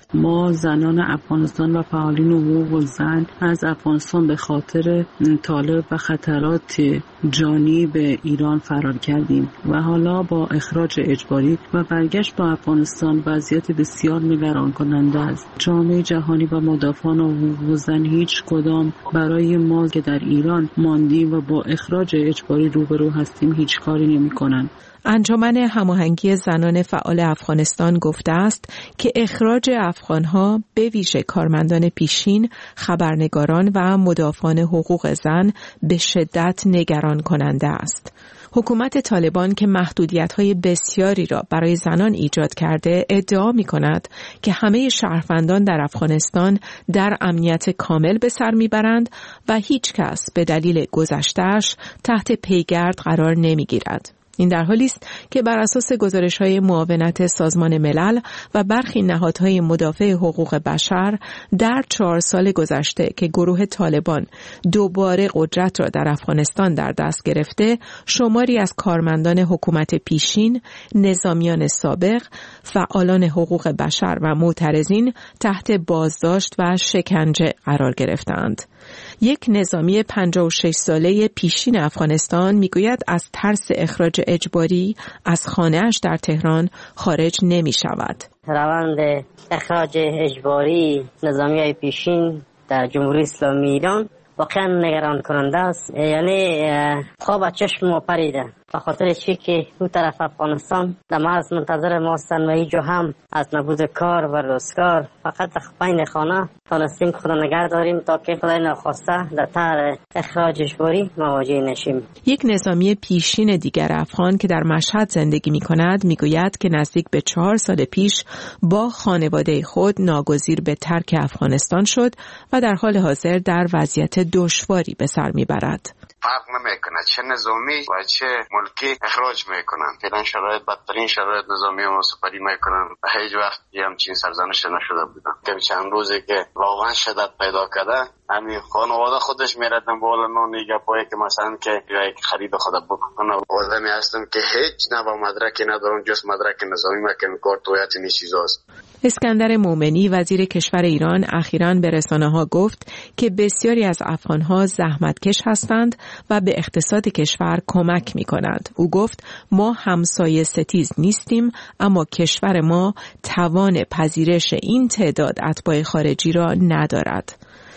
ما زنان افغانستان و فعالین حقوق زن از افغانستان به خاطر طالب و خطرات جانی به ایران فرار کردیم و حالا با اخراج اجباری و برگشت به افغانستان وضعیت بسیار نگران کننده است. جامعه جهانی و مدافعان حقوق زن هیچ کدام برای ما که در ایران ماندیم و با اخراج اجباری روبرو هستیم هیچ کاری نمی‌کنند. انجمن هماهنگی زنان فعال افغانستان گفته است که اخراج افغانها به ویژه کارمندان پیشین، خبرنگاران و مدافعان حقوق زن به شدت نگران کننده است. حکومت طالبان که محدودیت‌های بسیاری را برای زنان ایجاد کرده ادعا می‌کند که همه شهروندان در افغانستان در امنیت کامل به سر می‌برند و هیچ کس به دلیل گذشته‌اش تحت پیگرد قرار نمی‌گیرد. این در حالی است که بر اساس گزارش‌های معاونت سازمان ملل و برخی نهادهای مدافع حقوق بشر در چهار سال گذشته که گروه طالبان دوباره قدرت را در افغانستان در دست گرفته، شماری از کارمندان حکومت پیشین، نظامیان سابق، فعالان حقوق بشر و معترضین تحت بازداشت و شکنجه قرار گرفتند. یک نظامی پنجاه و شش ساله پیشین افغانستان میگوید از ترس اخراج اجباری از خانه‌اش در تهران خارج نمی شود. روند اخراج اجباری نظامیای پیشین در جمهوری اسلامی ایران واقعا نگران کننده است. یعنی خواب از چشم ما پریده به خاطر چی که اون طرف افغانستان در مرز منتظر ما هستن و اینجا هم از نبود کار و روزگار فقط بین خانه تانستیم خدا نگه داریم تا که خدای ناخواسته در طرح اخراج اجباری مواجه نشیم. یک نظامی پیشین دیگر افغان که در مشهد زندگی می کند می گوید که نزدیک به چهار سال پیش با خانواده خود ناگزیر به ترک افغانستان شد و در حال حاضر در وضعیت دشواری به سر می برد. فرق نمیکنه چه نظامی و چه ملکی اخراج میکنن. فعلا شرایط بدترین شرایط نظامی ما سپری میکنن و هیچ وقت همچین سرزنش نشده بودن. که چند روزی که واقعا شدت پیدا کرده همین خانواده خودش میره دنبال نون گپایی که مثلا که جایی که خرید خود بکنه. آدمی هستم که هیچ نوع مدرکی ندارم جز مدرک نظامی ما که کارت هویت این چیزاست. اسکندر مومنی وزیر کشور ایران اخیراً به رسانه‌ها گفت که بسیاری از افغان‌ها زحمتکش هستند و به اقتصاد کشور کمک می‌کنند. او گفت ما همسایه ستیز نیستیم، اما کشور ما توان پذیرش این تعداد اتباع خارجی را ندارد.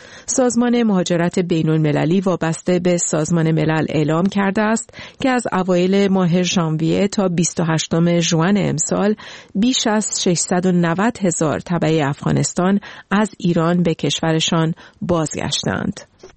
سازمان مهاجرت بین‌المللی وابسته به سازمان ملل اعلام کرده است که از اوایل ماه ژانویه تا بیست و هشتم ژوئن امسال بیش از ششصد و نود هزار تبع افغانستان از ایران به کشورشان بازگشتند.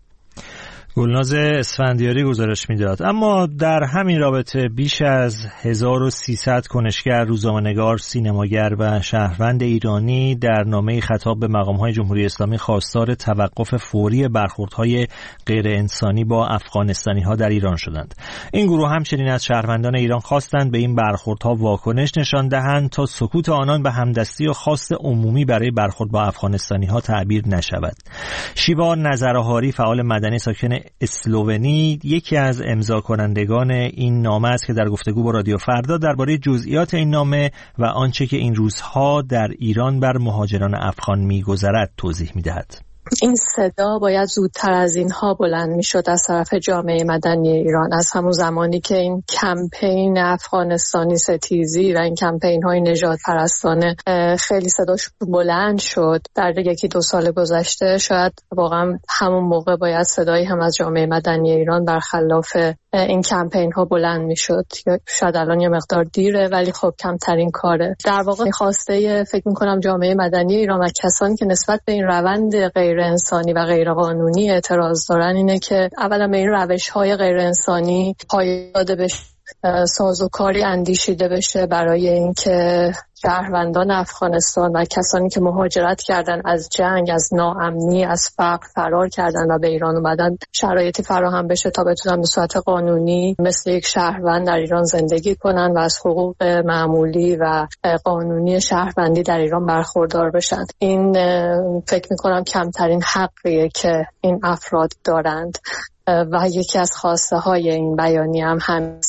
گلناز اسفندیاری گزارش میداد. اما در همین رابطه بیش از هزار و سیصد کنشگر، روزنامه‌نگار، سینماگر و شهروند ایرانی در نامه خطاب به مقام‌های جمهوری اسلامی خواستار توقف فوری برخوردهای غیر انسانی با افغانستانی‌ها در ایران شدند. این گروه همچنین از شهروندان ایران خواستند به این برخوردها واکنش نشان دهند تا سکوت آنان به همدستی و خواست عمومی برای برخورد با افغانستانی‌ها تعبیر نشود. شیوا نظرهاری، فعال مدنی ساکن اسلوونی، یکی از امضا کنندگان این نامه است که در گفتگو با رادیو فردا درباره جزئیات این نامه و آنچه که این روزها در ایران بر مهاجران افغان می‌گذرد توضیح می‌دهد. این صدا باید زودتر از اینها بلند میشد از طرف جامعه مدنی ایران، از همون زمانی که این کمپین افغانستانی ستیزی و این کمپین های نژاد پرستانه خیلی صداش بلند شد در یکی دو سال گذشته. شاید واقعا همون موقع باید صدایی هم از جامعه مدنی ایران برخلاف این کمپین ها بلند میشد. شاید الان یه مقدار دیره ولی خب کمترین کاره. در واقع خواسته فکر میکنم جامعه مدنی ایران و کسانی که نسبت به این روند غیر انسانی و غیر قانونی اعتراض دارن اینه که اولا به این روش های غیر انسانی پایه داده بشه، سازوکاری اندیشیده بشه برای اینکه شهروندان افغانستان و کسانی که مهاجرت کردن از جنگ، از ناامنی، از فقر فرار کردن و به ایران اومدن شرایطی فراهم بشه تا بتونن به صورت قانونی مثل یک شهروند در ایران زندگی کنن و از حقوق معمولی و قانونی شهروندی در ایران برخوردار بشن. این فکر میکنم کمترین حقیه که این افراد دارند و یکی از خواسته های این بیانیه هم هست.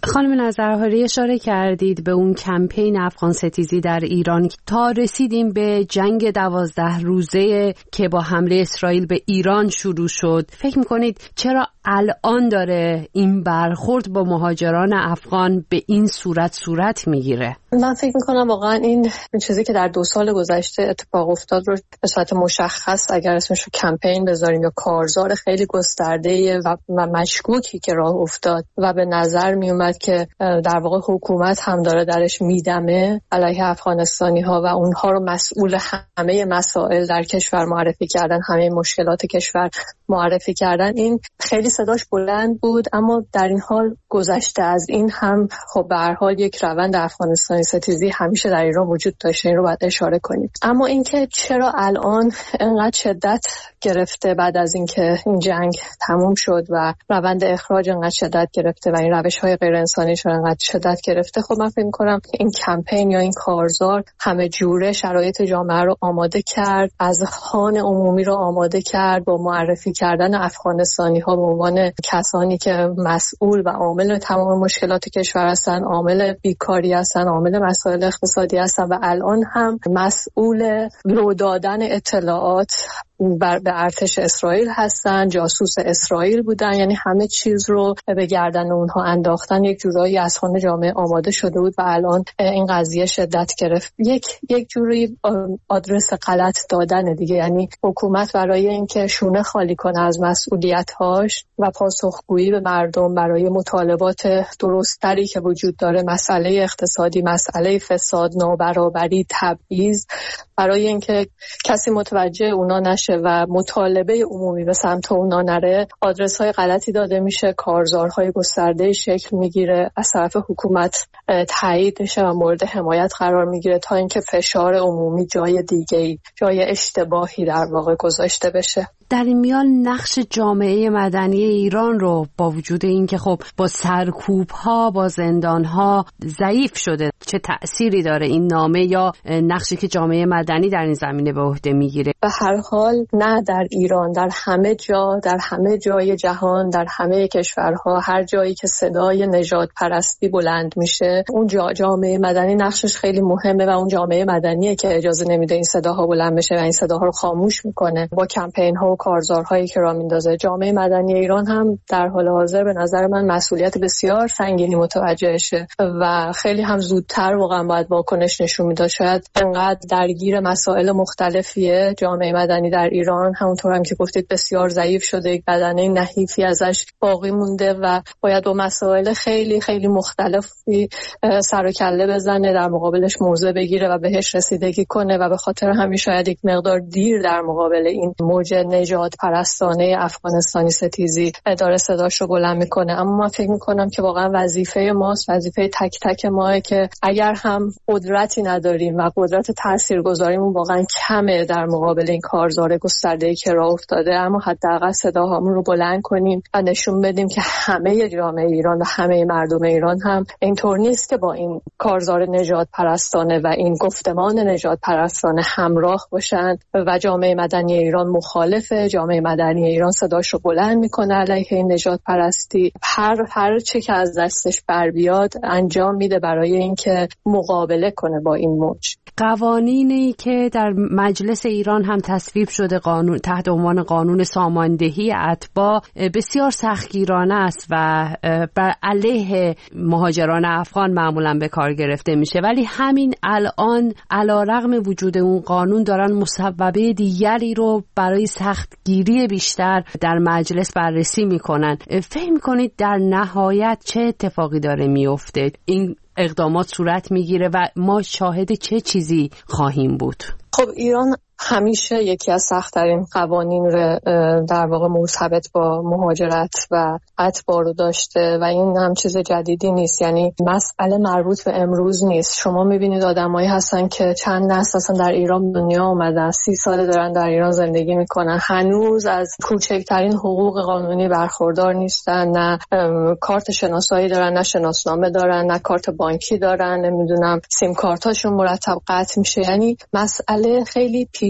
خانم نظرهاری اشاره کردید به اون کمپین افغان ستیزی در ایران تا رسیدیم به جنگ دوازده روزه که با حمله اسرائیل به ایران شروع شد. فکر میکنید چرا الان داره این برخورد با مهاجران افغان به این صورت صورت میگیره؟ من فکر میکنم واقعا این چیزی که در دو سال گذشته اتفاق افتاد رو به صورت مشخص اگر اسمش رو کمپین بذاریم یا کارزار خیلی گسترده و, و مشکوکی که راه افتاد و به نظر میومد که در واقع حکومت هم داره درش میدمه علیه افغانستانی ها و اونها رو مسئول همه مسائل در کشور معرفی کردن، همه مشکلات کشور معرفی کردن. این خیلی صداش بلند بود، اما در این حال گذشته از این هم خب به هر حال یک روند افغانستانی ستیزی همیشه در ایران وجود داشته، این رو باید اشاره کنیم. اما اینکه چرا الان انقدر شدت گرفته بعد از اینکه این جنگ تموم شد و روند اخراج انقدر شدت گرفته و این روش‌های غیر انسانی شون انقدر شدت گرفته، خب من فکر می‌کنم این کمپین یا این کارزار همه جوره شرایط جامعه رو آماده کرد، اذهان عمومی رو آماده کرد با معرفی کردن افغانستانی‌ها به عنوان کسانی که مسئول و عامل تمام مشکلات کشور هستن، عامل بیکاری هستن، عامل مسائل اقتصادی هستن و الان هم مسئول لو دادن اطلاعات بر به ارتش اسرائیل هستن، جاسوس اسرائیل بودن. یعنی همه چیز رو به گردن اونها انداختن، یک جورایی از خانه جامعه آماده شده بود و الان این قضیه شدت گرفت. یک یک جوری آدرس غلط دادن دیگه، یعنی حکومت برای اینکه شونه خالی کنه از مسئولیت‌هاش و پاسخگویی به مردم برای مطالبات درستری که وجود داره، مسئله اقتصادی، مسئله فساد، نابرابری، تبعیض، برای اینکه کسی متوجه اونا نشه و مطالبه عمومی به سمت اونا نره، آدرس‌های غلطی داده میشه، کارزارهای گسترده شکل میگیره، از طرف حکومت تایید میشه و مورد حمایت قرار میگیره تا اینکه فشار عمومی جای دیگه‌ای، جای اشتباهی در واقع گذاشته بشه. در این میان نقش جامعه مدنی ایران رو با وجود اینکه خب با سرکوب‌ها، با زندان‌ها ضعیف شده، چه تأثیری داره این نامه یا نقشی که جامعه مدنی در این زمینه به عهده میگیره؟ به هر حال نه در ایران، در همه جا، در همه جای جهان، در همه کشورها، هر جایی که صدای نژاد پرستی بلند میشه، اون جا جامعه مدنی نقشش خیلی مهمه و اون جامعه مدنیه که اجازه نمیده این صداها بلند بشه و این صداها رو خاموش میکنه با کمپین‌ها و کارزارهایی که راه میندازه. جامعه مدنی ایران هم در حال حاضر به نظر من مسئولیت بسیار سنگینی متوجهشه و خیلی هم زودتر واقعا باید واکنش نشون میداد. شاید انقدر درگیر مسائل مختلفیه جامعه مدنی در ایران، همونطور هم که گفتید بسیار ضعیف شده، یک بدنه نحیفی ازش باقی مونده و باید با مسائل خیلی خیلی مختلفی سر و کله بزنه، در مقابلش موضع بگیره و بهش رسیدگی کنه و به خاطر همین شاید یک مقدار دیر در مقابل این موج نژاد پرستانه افغانستانی ستیزی داره صداش رو بلند میکنه. اما من فکر میکنم که واقعا وظیفه ماست، وظیفه تک تک ماه که اگر هم قدرتی نداریم و قدرت تاثیرگذاریمون واقعا کمه در مقابل این کارزار گسترده‌ای که راه افتاده، اما حداقل صداهامون رو بلند کنیم و نشون بدیم که همه جامعه ایران و همه مردم ایران هم اینطور نیست که با این کارزار نژاد پرستانه و این گفتمان نژاد پرستانه همراه باشن و جامعه مدنی ایران مخالفه. جامعه مدنی ایران صداش رو بلند میکنه علیه این نژاد پرستی، هر هر چه که از دستش بر بیاد انجام میده برای اینکه مقابله کنه با این موج. قوانینی که در مجلس ایران هم تصویب شده، قانون تحت عنوان قانون ساماندهی اتباع، بسیار سختگیرانه است و بر علیه مهاجران افغان معمولا به کار گرفته میشه، ولی همین الان علیرغم وجود اون قانون دارن مسببه دیگری رو برای سختگیری بیشتر در مجلس بررسی میکنن. فکر میکنید در نهایت چه اتفاقی داره میفته؟ این اقدامات صورت میگیره و ما شاهد چه چیزی خواهیم بود؟ خب ایران همیشه یکی از سخت‌ترین قوانین رو در واقع مرتبط با مهاجرت و اتباع رو داشته و این هم چیز جدیدی نیست، یعنی مسئله مربوط به امروز نیست. شما میبینید آدمایی هستن که چند نسل اصلا در ایران دنیا اومدن، سی سال دارن در ایران زندگی میکنن، هنوز از کوچکترین حقوق قانونی برخوردار نیستن، نه کارت شناسایی دارن، نه شناسنامه دارن، نه کارت بانکی دارن، نمیدونم سیم کارتاشون مرتب قطع میشه. یعنی مسئله خیلی پیش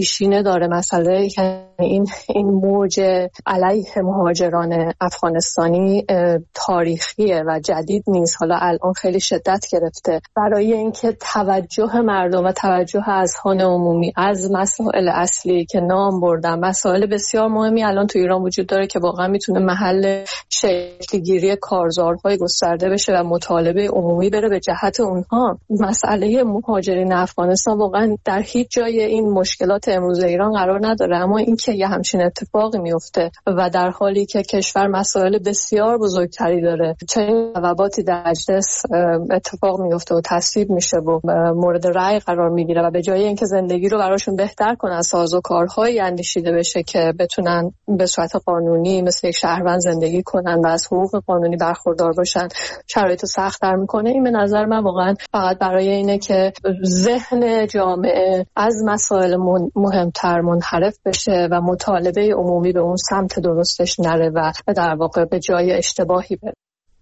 پیشینه داره مسئله این این موج علیه مهاجران افغانستانی تاریخیه و جدید نیست. حالا الان خیلی شدت گرفته. برای اینکه توجه مردم و توجه اذهان عمومی از مسائل اصلی که نام بردم، مسائل بسیار مهمی الان تو ایران وجود داره که واقعا میتونه محل شکلگیری کارزارهای گسترده بشه و مطالبه عمومی بره به جهت اونها. مسئله مهاجرین افغانستان واقعا در هیچ جای این مشکلات امروز ایران قرار نداره، اما اینکه یه همچین اتفاقی میفته و در حالی که کشور مسائل بسیار بزرگتری داره، چنین ضوابطی در مجلس اتفاق میفته و تصویب میشه و مورد رأی قرار میگیره و به جای اینکه زندگی رو براشون بهتر کنن، سازوکارهایی اندیشیده بشه که بتونن به صورت قانونی مثل یک شهروند زندگی کنن و از حقوق قانونی برخوردار باشن، شرایطو سخت‌تر میکنه. این به نظر من واقعا فقط برای اینه که ذهن جامعه از مسائل مهمتر منحرف بشه و مطالبه عمومی به اون سمت درستش نره و در واقع به جای اشتباهی بره.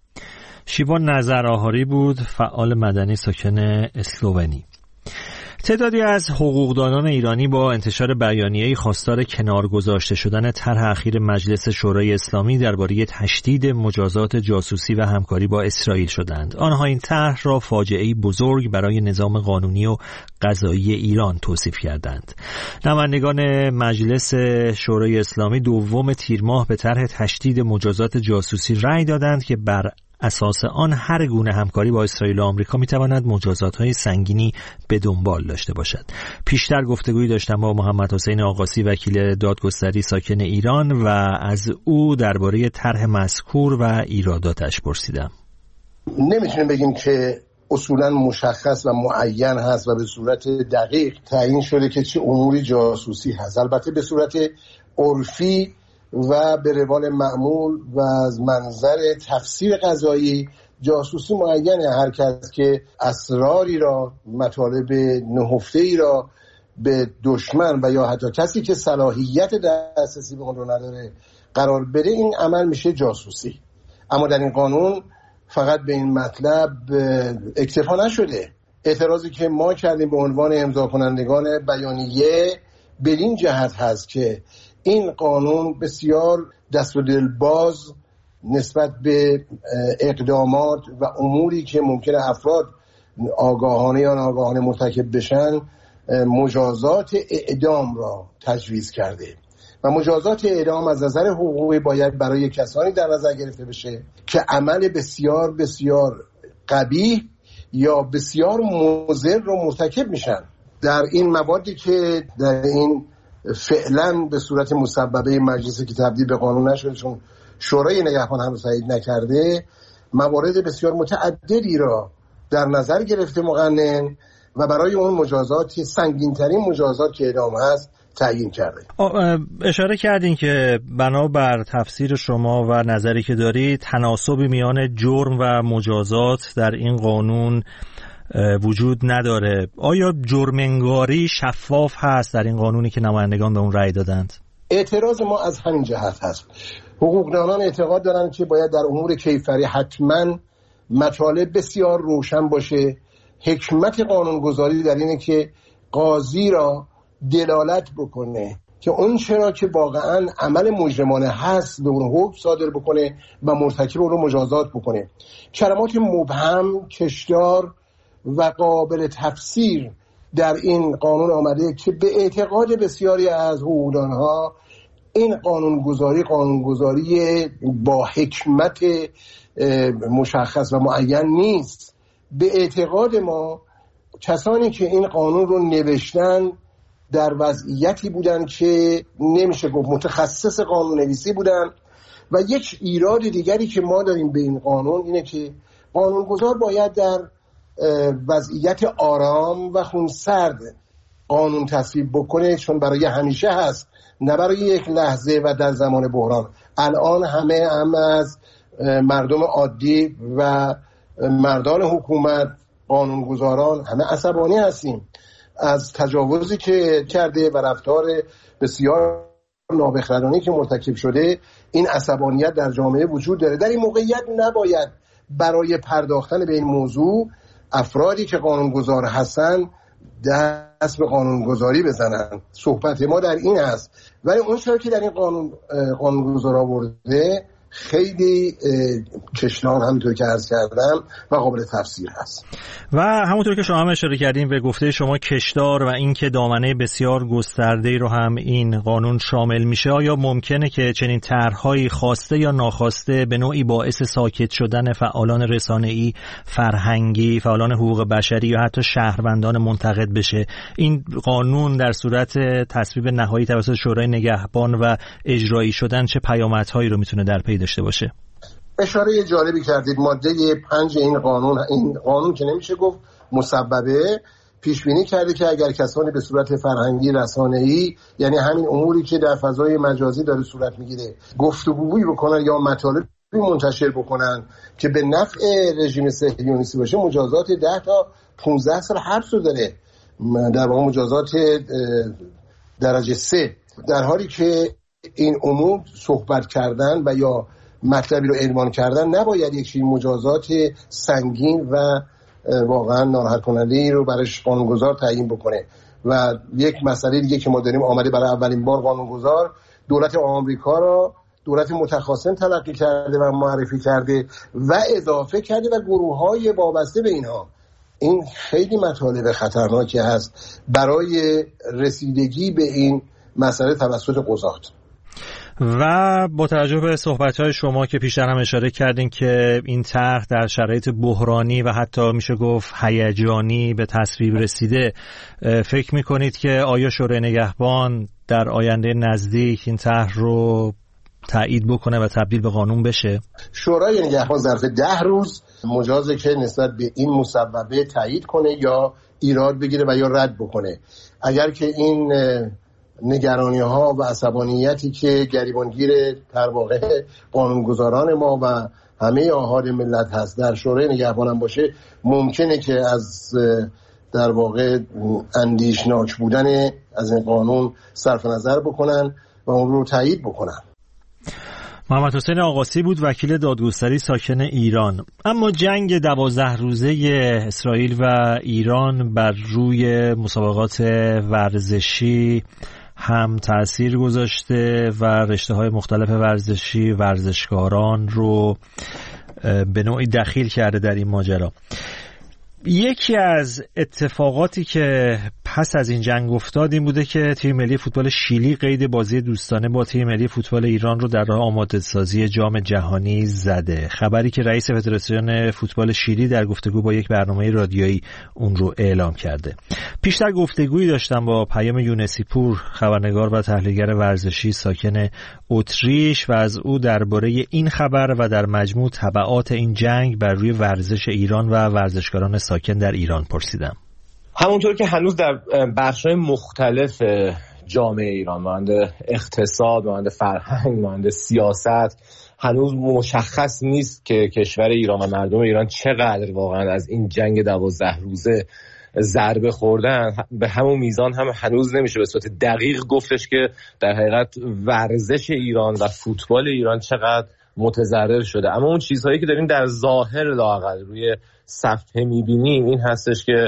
شیوا نظرآهاری بود، فعال مدنی ساکن اسلوونی. تعدادی از حقوقدانان ایرانی با انتشار بیانیه‌ای خواستار کنار گذاشته شدن طرح اخیر مجلس شورای اسلامی درباره تشدید مجازات جاسوسی و همکاری با اسرائیل شدند. آنها این طرح را فاجعه‌ای بزرگ برای نظام قانونی و قضایی ایران توصیف کردند. نمایندگان مجلس شورای اسلامی دوم تیر ماه به طرح تشدید مجازات جاسوسی رأی دادند که بر اساس آن هر گونه همکاری با اسرائیل و آمریکا میتواند مجازات‌های سنگینی به دنبال داشته باشد. پیشتر گفتگویی داشتم با محمد حسین آقاسی، وکیل دادگستری ساکن ایران، و از او درباره طرح مذکور و ایراداتش پرسیدم. نمیتونیم بگیم که اصولا مشخص و معین هست و به صورت دقیق تعیین شده که چه اموری جاسوسی هست. البته به صورت عرفی و به روال معمول و از منظر تفسیر قضایی، جاسوسی معینه هر کس که اسراری را، مطالب نهفته‌ای را به دشمن و یا حتی کسی که صلاحیت دسترسی به اون رو نداره قرار بده، این عمل میشه جاسوسی. اما در این قانون فقط به این مطلب اکتفا نشده. اعتراضی که ما کردیم به عنوان امضا کنندگان بیانیه به این جهت هست که این قانون بسیار دست و دل باز نسبت به اقدامات و اموری که ممکنه افراد آگاهانه یا ناآگاهانه مرتکب بشن، مجازات اعدام را تجویز کرده و مجازات اعدام از نظر حقوقی باید برای کسانی در نظر گرفته بشه که عمل بسیار بسیار قبیح یا بسیار مضر رو مرتکب میشن. در این موادی که در این فعلا به صورت مسببه مجلسی که تبدیل به قانون نشده چون شورای نگهبان هنوز تایید نکرده، موارد بسیار متعددی را در نظر گرفته مقنن و برای اون مجازات سنگین‌ترین مجازات که اعدام هست تعیین کرده. اشاره کردین که بنابر تفسیر شما و نظری که داری تناسبی میان جرم و مجازات در این قانون وجود نداره. آیا جرم‌انگاری شفاف هست در این قانونی که نمایندگان به اون رأی دادند؟ اعتراض ما از همین جهت هست. حقوقدانان اعتقاد دارند که باید در امور کیفری حتما مطالب بسیار روشن باشه. حکمت قانونگذاری در اینه که قاضی را دلالت بکنه که اون چرا که واقعا عمل مجرمانه هست به اون حکم صادر بکنه و مرتکب اون رو مجازات بکنه. کلمات مبهم، کشدار و قابل تفسیر در این قانون آمده که به اعتقاد بسیاری از حقوقدانها این قانونگذاری قانونگذاری با حکمت مشخص و معین نیست. به اعتقاد ما کسانی که این قانون رو نوشتن در وضعیتی بودن که نمیشه گفت متخصص قانون نویسی بودن و یک ایراد دیگری که ما داریم به این قانون اینه که قانونگذار باید در وضعیت آرام و خونسرد قانون تصویب بکنه، چون برای همیشه هست نه برای یک لحظه و در زمان بحران. الان همه هم از مردم عادی و مردان حکومت، قانونگذاران همه عصبانی هستیم از تجاوزی که کرده و رفتار بسیار نابخردانه‌ای که مرتکب شده. این عصبانیت در جامعه وجود داره. در این موقعیت نباید برای پرداختن به این موضوع افرادی که قانونگذار هستن دست به قانونگذاری بزنن. صحبت ما در این است، ولی اون چیزی که در این قانون قانونگذار آورده خیلی کشنان همونطور که عرض کردم و قابل تفسیر هست. و همونطور که شما هم اشاره کردیم به گفته شما کشدار و اینکه دامنه بسیار گسترده‌ای رو هم این قانون شامل میشه، آیا ممکنه که چنین طرح‌هایی خواسته یا ناخواسته به نوعی باعث ساکت شدن فعالان رسانه‌ای، فرهنگی، فعالان حقوق بشری یا حتی شهروندان منتقد بشه؟ این قانون در صورت تصویب نهایی توسط شورای نگهبان و اجرایی شدن چه پیامدهایی رو میتونه در پی داشته باشه؟ اشاره جالبی کردید. ماده پنج این قانون این قانون که نمیشه گفت مسببه، پیش بینی کرده که اگر کسانی به صورت فرهنگی، رسانه‌ای، یعنی همین اموری که در فضای مجازی داره صورت میگیره، گفتگویی بکنن یا مطالبی منتشر بکنن که به نفع رژیم صهیونیستی باشه، مجازات ده تا پانزده سال حبس رو داره، در واقع مجازات درجه سه. در حالی که این امور صحبت کردن و یا مطلبی رو عنوان کردن نباید یک چیز مجازات سنگین و واقعا ناراحت کننده رو برایش قانونگذار تعیین بکنه. و یک مسئله دیگه که ما داریم، آمده برای اولین بار قانونگذار دولت آمریکا را دولت متخاصم تلقی کرده و معرفی کرده و اضافه کرده و گروه‌های وابسته به اینها. این خیلی مطالب خطرناکی هست برای رسیدگی به این مسئله توسط قضات. و با توجه به صحبت‌های شما که پیشتر هم اشاره کردین که این طرح در شرایط بحرانی و حتی میشه گفت هیجانی به تصویب رسیده، فکر میکنید که آیا شورای نگهبان در آینده نزدیک این طرح رو تایید بکنه و تبدیل به قانون بشه؟ شورای نگهبان ظرف ده روز مجازه که نسبت به این مسببه تایید کنه یا ایراد بگیره و یا رد بکنه. اگر که این نگرانی ها و عصبانیتی که گریبانگیر در واقع قانونگذاران ما و همه آحاد ملت هست در شورای نگهبان هم باشه، ممکنه که از در واقع اندیشناک بودن از این قانون صرف نظر بکنن و اون رو تایید بکنن. محمد حسین آقاسی بود، وکیل دادگستری ساکن ایران. اما جنگ دوازده روزه اسرائیل و ایران بر روی مسابقات ورزشی هم تأثیر گذاشته و رشته‌های مختلف ورزشی ورزشکاران رو به نوعی دخیل کرده در این ماجرا. یکی از اتفاقاتی که پس از این جنگ افتاد این بوده که تیم ملی فوتبال شیلی قید بازی دوستانه با تیم ملی فوتبال ایران رو در راه آماده سازی جام جهانی زده. خبری که رئیس فدراسیون فوتبال شیلی در گفتگو با یک برنامه رادیویی اون رو اعلام کرده. پیشتر گفتگویی داشتم با پیام یونسی پور، خبرنگار و تحلیلگر ورزشی ساکن اتریش، و از او درباره این خبر و در مجموع تبعات این جنگ بر روی ورزش ایران و ورزشکاران ساکن در ایران پرسیدم. همونطور که هنوز در بخش‌های مختلف جامعه ایران، مانند اقتصاد، مانند فرهنگ، مانند سیاست، هنوز مشخص نیست که کشور ایران و مردم ایران چقدر واقعا از این جنگ دوازده روزه ضربه خوردن، به همون میزان هم هنوز نمیشه به صورت دقیق گفتش که در حقیقت ورزش ایران و فوتبال ایران چقدر متضرر شده. اما اون چیزهایی که داریم در ظاهر لااقل روی صفحه میبینیم این هستش که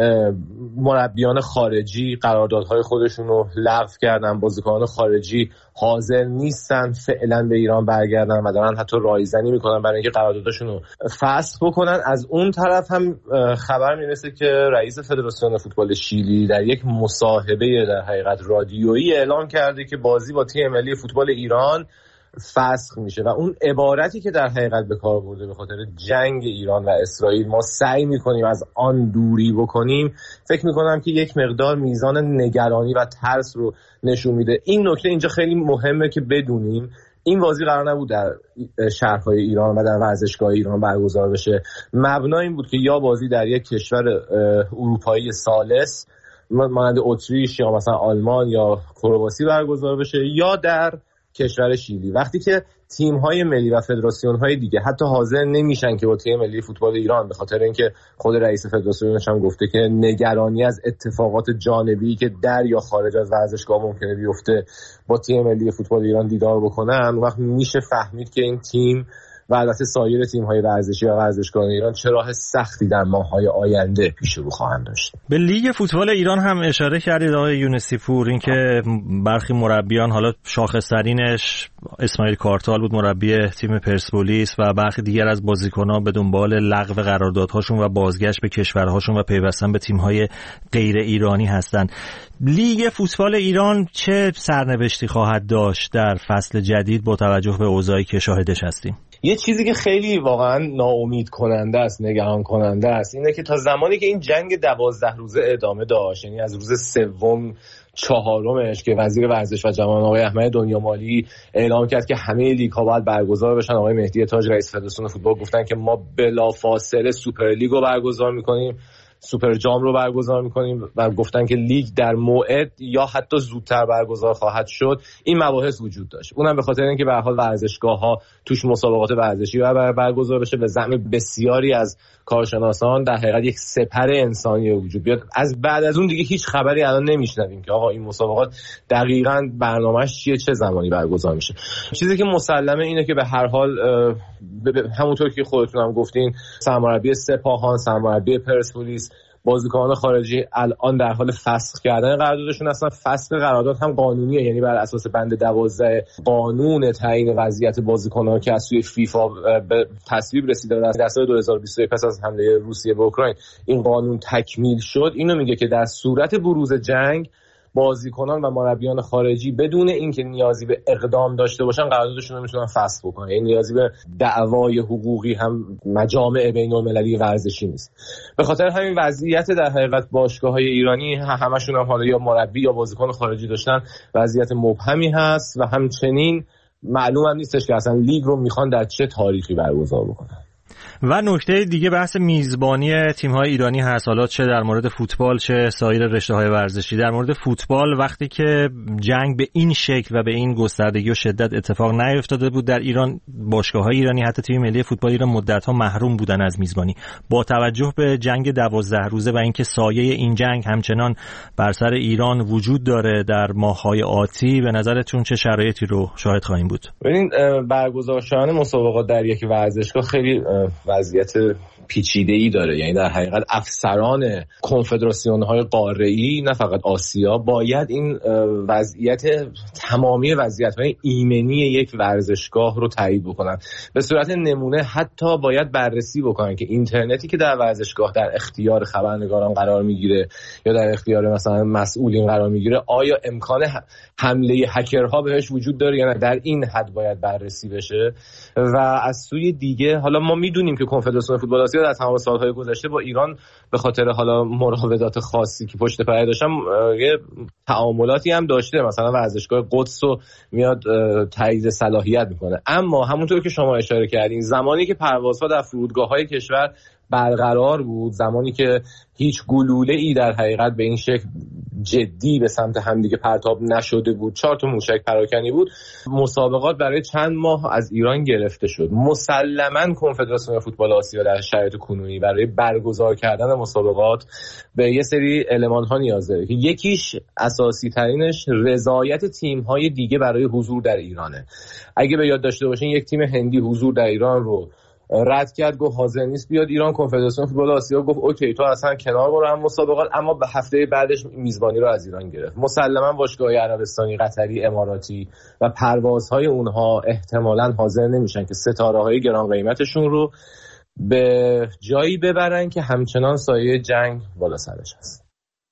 مربیان خارجی قراردادهای خودشون رو لغو کردن، بازیکنان خارجی حاضر نیستن فعلا به ایران برگردن و دارن حتی رایزنی میکنن برای اینکه قراردادشون رو فسخ بکنن. از اون طرف هم خبر میرسه که رئیس فدراسیون فوتبال شیلی در یک مصاحبه در حقیقت رادیویی اعلام کرده که بازی با تیم ملی فوتبال ایران فسخ میشه و اون عبارتی که در حقیقت به کار برده به خاطر جنگ ایران و اسرائیل ما سعی میکنیم از آن دوری بکنیم، فکر میکنم که یک مقدار میزان نگرانی و ترس رو نشون میده. این نکته اینجا خیلی مهمه که بدونیم این بازی قرار نبود در شهرهای ایران و در ورزشگاه ایران برگزار بشه. مبنا این بود که یا بازی در یک کشور اروپایی ثالث مانند اتریش یا مثلا آلمان یا کرواسی برگزار بشه یا در کشور شیلی. وقتی که تیم‌های ملی و فدراسیون‌های دیگه حتی حاضر نمیشن که با تیم ملی فوتبال ایران، به خاطر اینکه خود رئیس فدراسیونش هم گفته که نگرانی از اتفاقات جانبی که در یا خارج از ورزشگاه ممکنه بیفته، با تیم ملی فوتبال ایران دیدار بکنن، وقت میشه فهمید که این تیم و البته سایر تیم‌های ورزشی و ورزشگاه ایران چه راه سختی در ماه‌های آینده پیش رو خواهند داشت. به لیگ فوتبال ایران هم اشاره کردید آقای یونسی پور، اینکه برخی مربیان، حالا شاخص‌ترینش اسماعیل کارتال بود مربی تیم پرسپولیس و برخی دیگر از بازیکنان به دنبال لغو قراردادهاشون و بازگشت به کشورهاشون و پیوستن به تیم‌های غیر ایرانی هستند. لیگ فوتبال ایران چه سرنوشتی خواهد داشت در فصل جدید با توجه به اوضاعی که شاهدش هستیم؟ یه چیزی که خیلی واقعا ناامید کننده است، نگران کننده است، اینه که تا زمانی که این جنگ دوازده روزه ادامه داشت، یعنی از روز سوم چهارمش که وزیر ورزش و جوان آقای احمد دنیامالی اعلام کرد که همه لیگ ها باید برگزار بشن، آقای مهدی تاج رئیس فدراسیون فوتبال گفتن که ما بلافاصله سوپر لیگ رو برگزار میکنیم، سوپر جام رو برگزار میکنیم و گفتن که لیگ در موعد یا حتی زودتر برگزار خواهد شد. این مباحث وجود داشت، اونم به خاطر اینکه به هر حال ورزشگاه‌ها توش مسابقات ورزشی رو برگزار بشه. به زعم بسیاری از کارشناسان در حقیقت یک سپر انسانی وجود بیاد. از بعد از اون دیگه هیچ خبری الان نمیشنویم که آقا این مسابقات دقیقاً برنامه‌اش چیه، چه زمانی برگزار میشه. چیزی که مسلمه اینه که به هر حال همونطور که خودتون هم گفتین، سرمربی سپاهان، سرمربی پرسپولیس، بازیکنان خارجی الان در حال فسخ کردن قراردادشون هستن. فسخ قرارداد هم قانونیه، یعنی بر اساس بند دوازده قانون تعیین وضعیت بازیکنان که از سوی فیفا به تصویب رسیده در سال دو هزار و بیست و یک پس از حمله روسیه به اوکراین این قانون تکمیل شد. اینو میگه که در صورت بروز جنگ بازیکنان و مربیان خارجی بدون اینکه نیازی به اقدام داشته باشن قراردادشون رو میتونن فسخ بکنن. این نیازی به دعوای حقوقی هم مجامع بین‌المللی ورزشی نیست. به خاطر همین وضعیت در حقیقت باشگاه‌های ایرانی همشون هم حالا یا مربی یا بازیکن خارجی داشتن، وضعیت مبهمی هست و همچنین معلوم هم نیستش که اصلا لیگ رو میخوان در چه تاریخی برگزار بکنن. و نکته دیگه بحث میزبانی تیم‌های ایرانی هست، حالا چه در مورد فوتبال چه سایر رشته‌های ورزشی. در مورد فوتبال وقتی که جنگ به این شکل و به این گستردگی و شدت اتفاق نیفتاده بود در ایران، باشگاه‌های ایرانی حتی تیم ملی فوتبال ایران مدت‌ها محروم بودن از میزبانی. با توجه به جنگ دوازده روزه و اینکه سایه این جنگ همچنان بر سر ایران وجود داره در ماه‌های آتی، به نظرتون چه شرایطی رو شاهد خواهیم بود؟ ببینید، برگزار شدن مسابقات در یک ورزشگاه خیلی وضعیت پیچیده‌ای داره. یعنی در حقیقت افسران کنفدراسیون‌های قاره‌ای نه فقط آسیا باید این وضعیت تمامی وضعیت‌های ایمنی یک ورزشگاه رو تایید بکنن. به صورت نمونه حتی باید بررسی بکنن که اینترنتی که در ورزشگاه در اختیار خبرنگاران قرار میگیره یا در اختیار مثلا مسئولین قرار میگیره، آیا امکان حمله هکرها بهش وجود داره یا نه، در این حد باید بررسی بشه. و از سوی دیگه حالا ما میدونیم که کنفدراسیون فوتبال آسیا در تمام سالهای گذشته با ایران به خاطر حالا مراودات خاصی که پشت پرده داشتن یه تعاملاتی هم داشته، مثلا ورزشگاه قدس رو میاد تایید صلاحیت میکنه. اما همونطور که شما اشاره کردین، زمانی که پروازها در فرودگاه‌های کشور برقرار بود، زمانی که هیچ گلوله ای در حقیقت به این شکل جدی به سمت همدیگه پرتاب نشده بود، چهار تا موشک پراکنی بود، مسابقات برای چند ماه از ایران گرفته شد. مسلماً کنفدراسیون فوتبال آسیا در شرایط کنونی برای برگزار کردن مسابقات به یه سری المان‌ها نیاز داره که یکیش اساسی ترینش رضایت تیم‌های دیگه برای حضور در ایرانه. اگه به یاد داشته باشین یک تیم هندی حضور در ایران رو رد کرد، گفت حاضر نیست بیاد ایران. کنفدراسیون فوتبال آسیا گفت اوکی تو اصلا کنار برو هم مسابقات، اما به هفته بعدش میزبانی رو از ایران گرفت. مسلما باشگاه‌های عربستانی، قطری، اماراتی و پروازهای اونها احتمالاً حاضر نمیشن که ستاره‌های گران قیمتشون رو به جایی ببرن که همچنان سایه جنگ بالا سرش هست.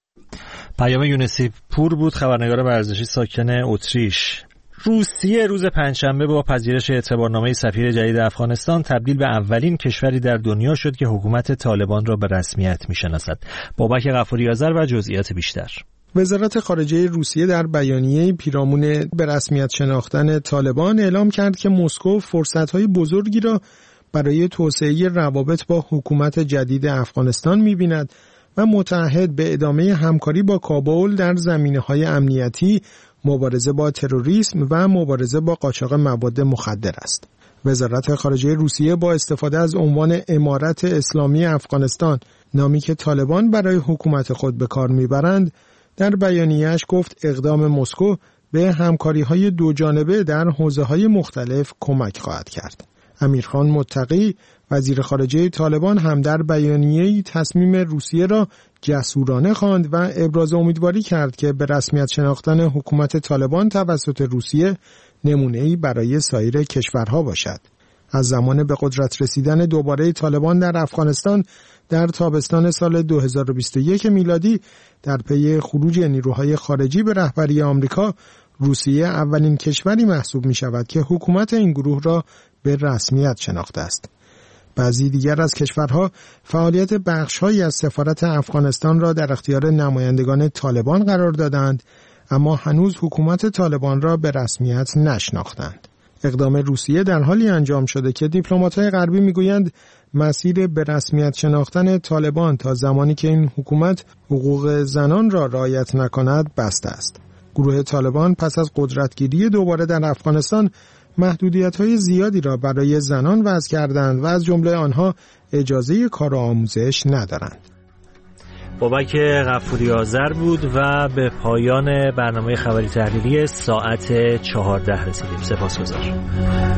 پیام یونسی پور بود، خبرنگار ورزشی ساکن اتریش. روسیه روز پنجشنبه با پذیرش اعتبارنامه سفیر جدید افغانستان تبدیل به اولین کشوری در دنیا شد که حکومت طالبان را به رسمیت می‌شناسد. بابک غفوری آذر و جزئیات بیشتر. وزارت خارجه روسیه در بیانیه پیرامون به رسمیت شناختن طالبان اعلام کرد که مسکو فرصت‌های بزرگی را برای توسعه روابط با حکومت جدید افغانستان می‌بیند و متعهد به ادامه همکاری با کابل در زمینه‌های امنیتی، مبارزه با تروریسم و مبارزه با قاچاق مواد مخدر است. وزارت خارجه روسیه با استفاده از عنوان امارت اسلامی افغانستان، نامی که طالبان برای حکومت خود به کار میبرند، در بیانیه‌اش گفت اقدام مسکو به همکاری‌های دو جانبه در حوزه‌های مختلف کمک خواهد کرد. امیرخان متقی وزیر خارجه طالبان هم در بیانیه‌ای تصمیم روسیه را جسورانه خواند و ابراز امیدواری کرد که به رسمیت شناختن حکومت طالبان توسط روسیه نمونه‌ای برای سایر کشورها باشد. از زمان به قدرت رسیدن دوباره طالبان در افغانستان در تابستان سال دو هزار و بیست و یک میلادی در پی خروج نیروهای خارجی به رهبری آمریکا، روسیه اولین کشوری محسوب می شود که حکومت این گروه را به رسمیت شناخته است. بعضی دیگر از کشورها فعالیت بخش‌هایی از سفارت افغانستان را در اختیار نمایندگان طالبان قرار دادند، اما هنوز حکومت طالبان را به رسمیت نشناختند. اقدام روسیه در حالی انجام شده که دیپلمات‌های غربی می‌گویند مسیر به رسمیت شناختن طالبان تا زمانی که این حکومت حقوق زنان را رعایت نکند بسته است. گروه طالبان پس از قدرتگیری دوباره در افغانستان محدودیت‌های زیادی را برای زنان وضع کردند و از جمله آنها اجازه کار و آموزش ندارند. بابک غفوری آذر بود و به پایان برنامه خبری تحلیلی ساعت چهارده رسیدیم. سپاسگزارم.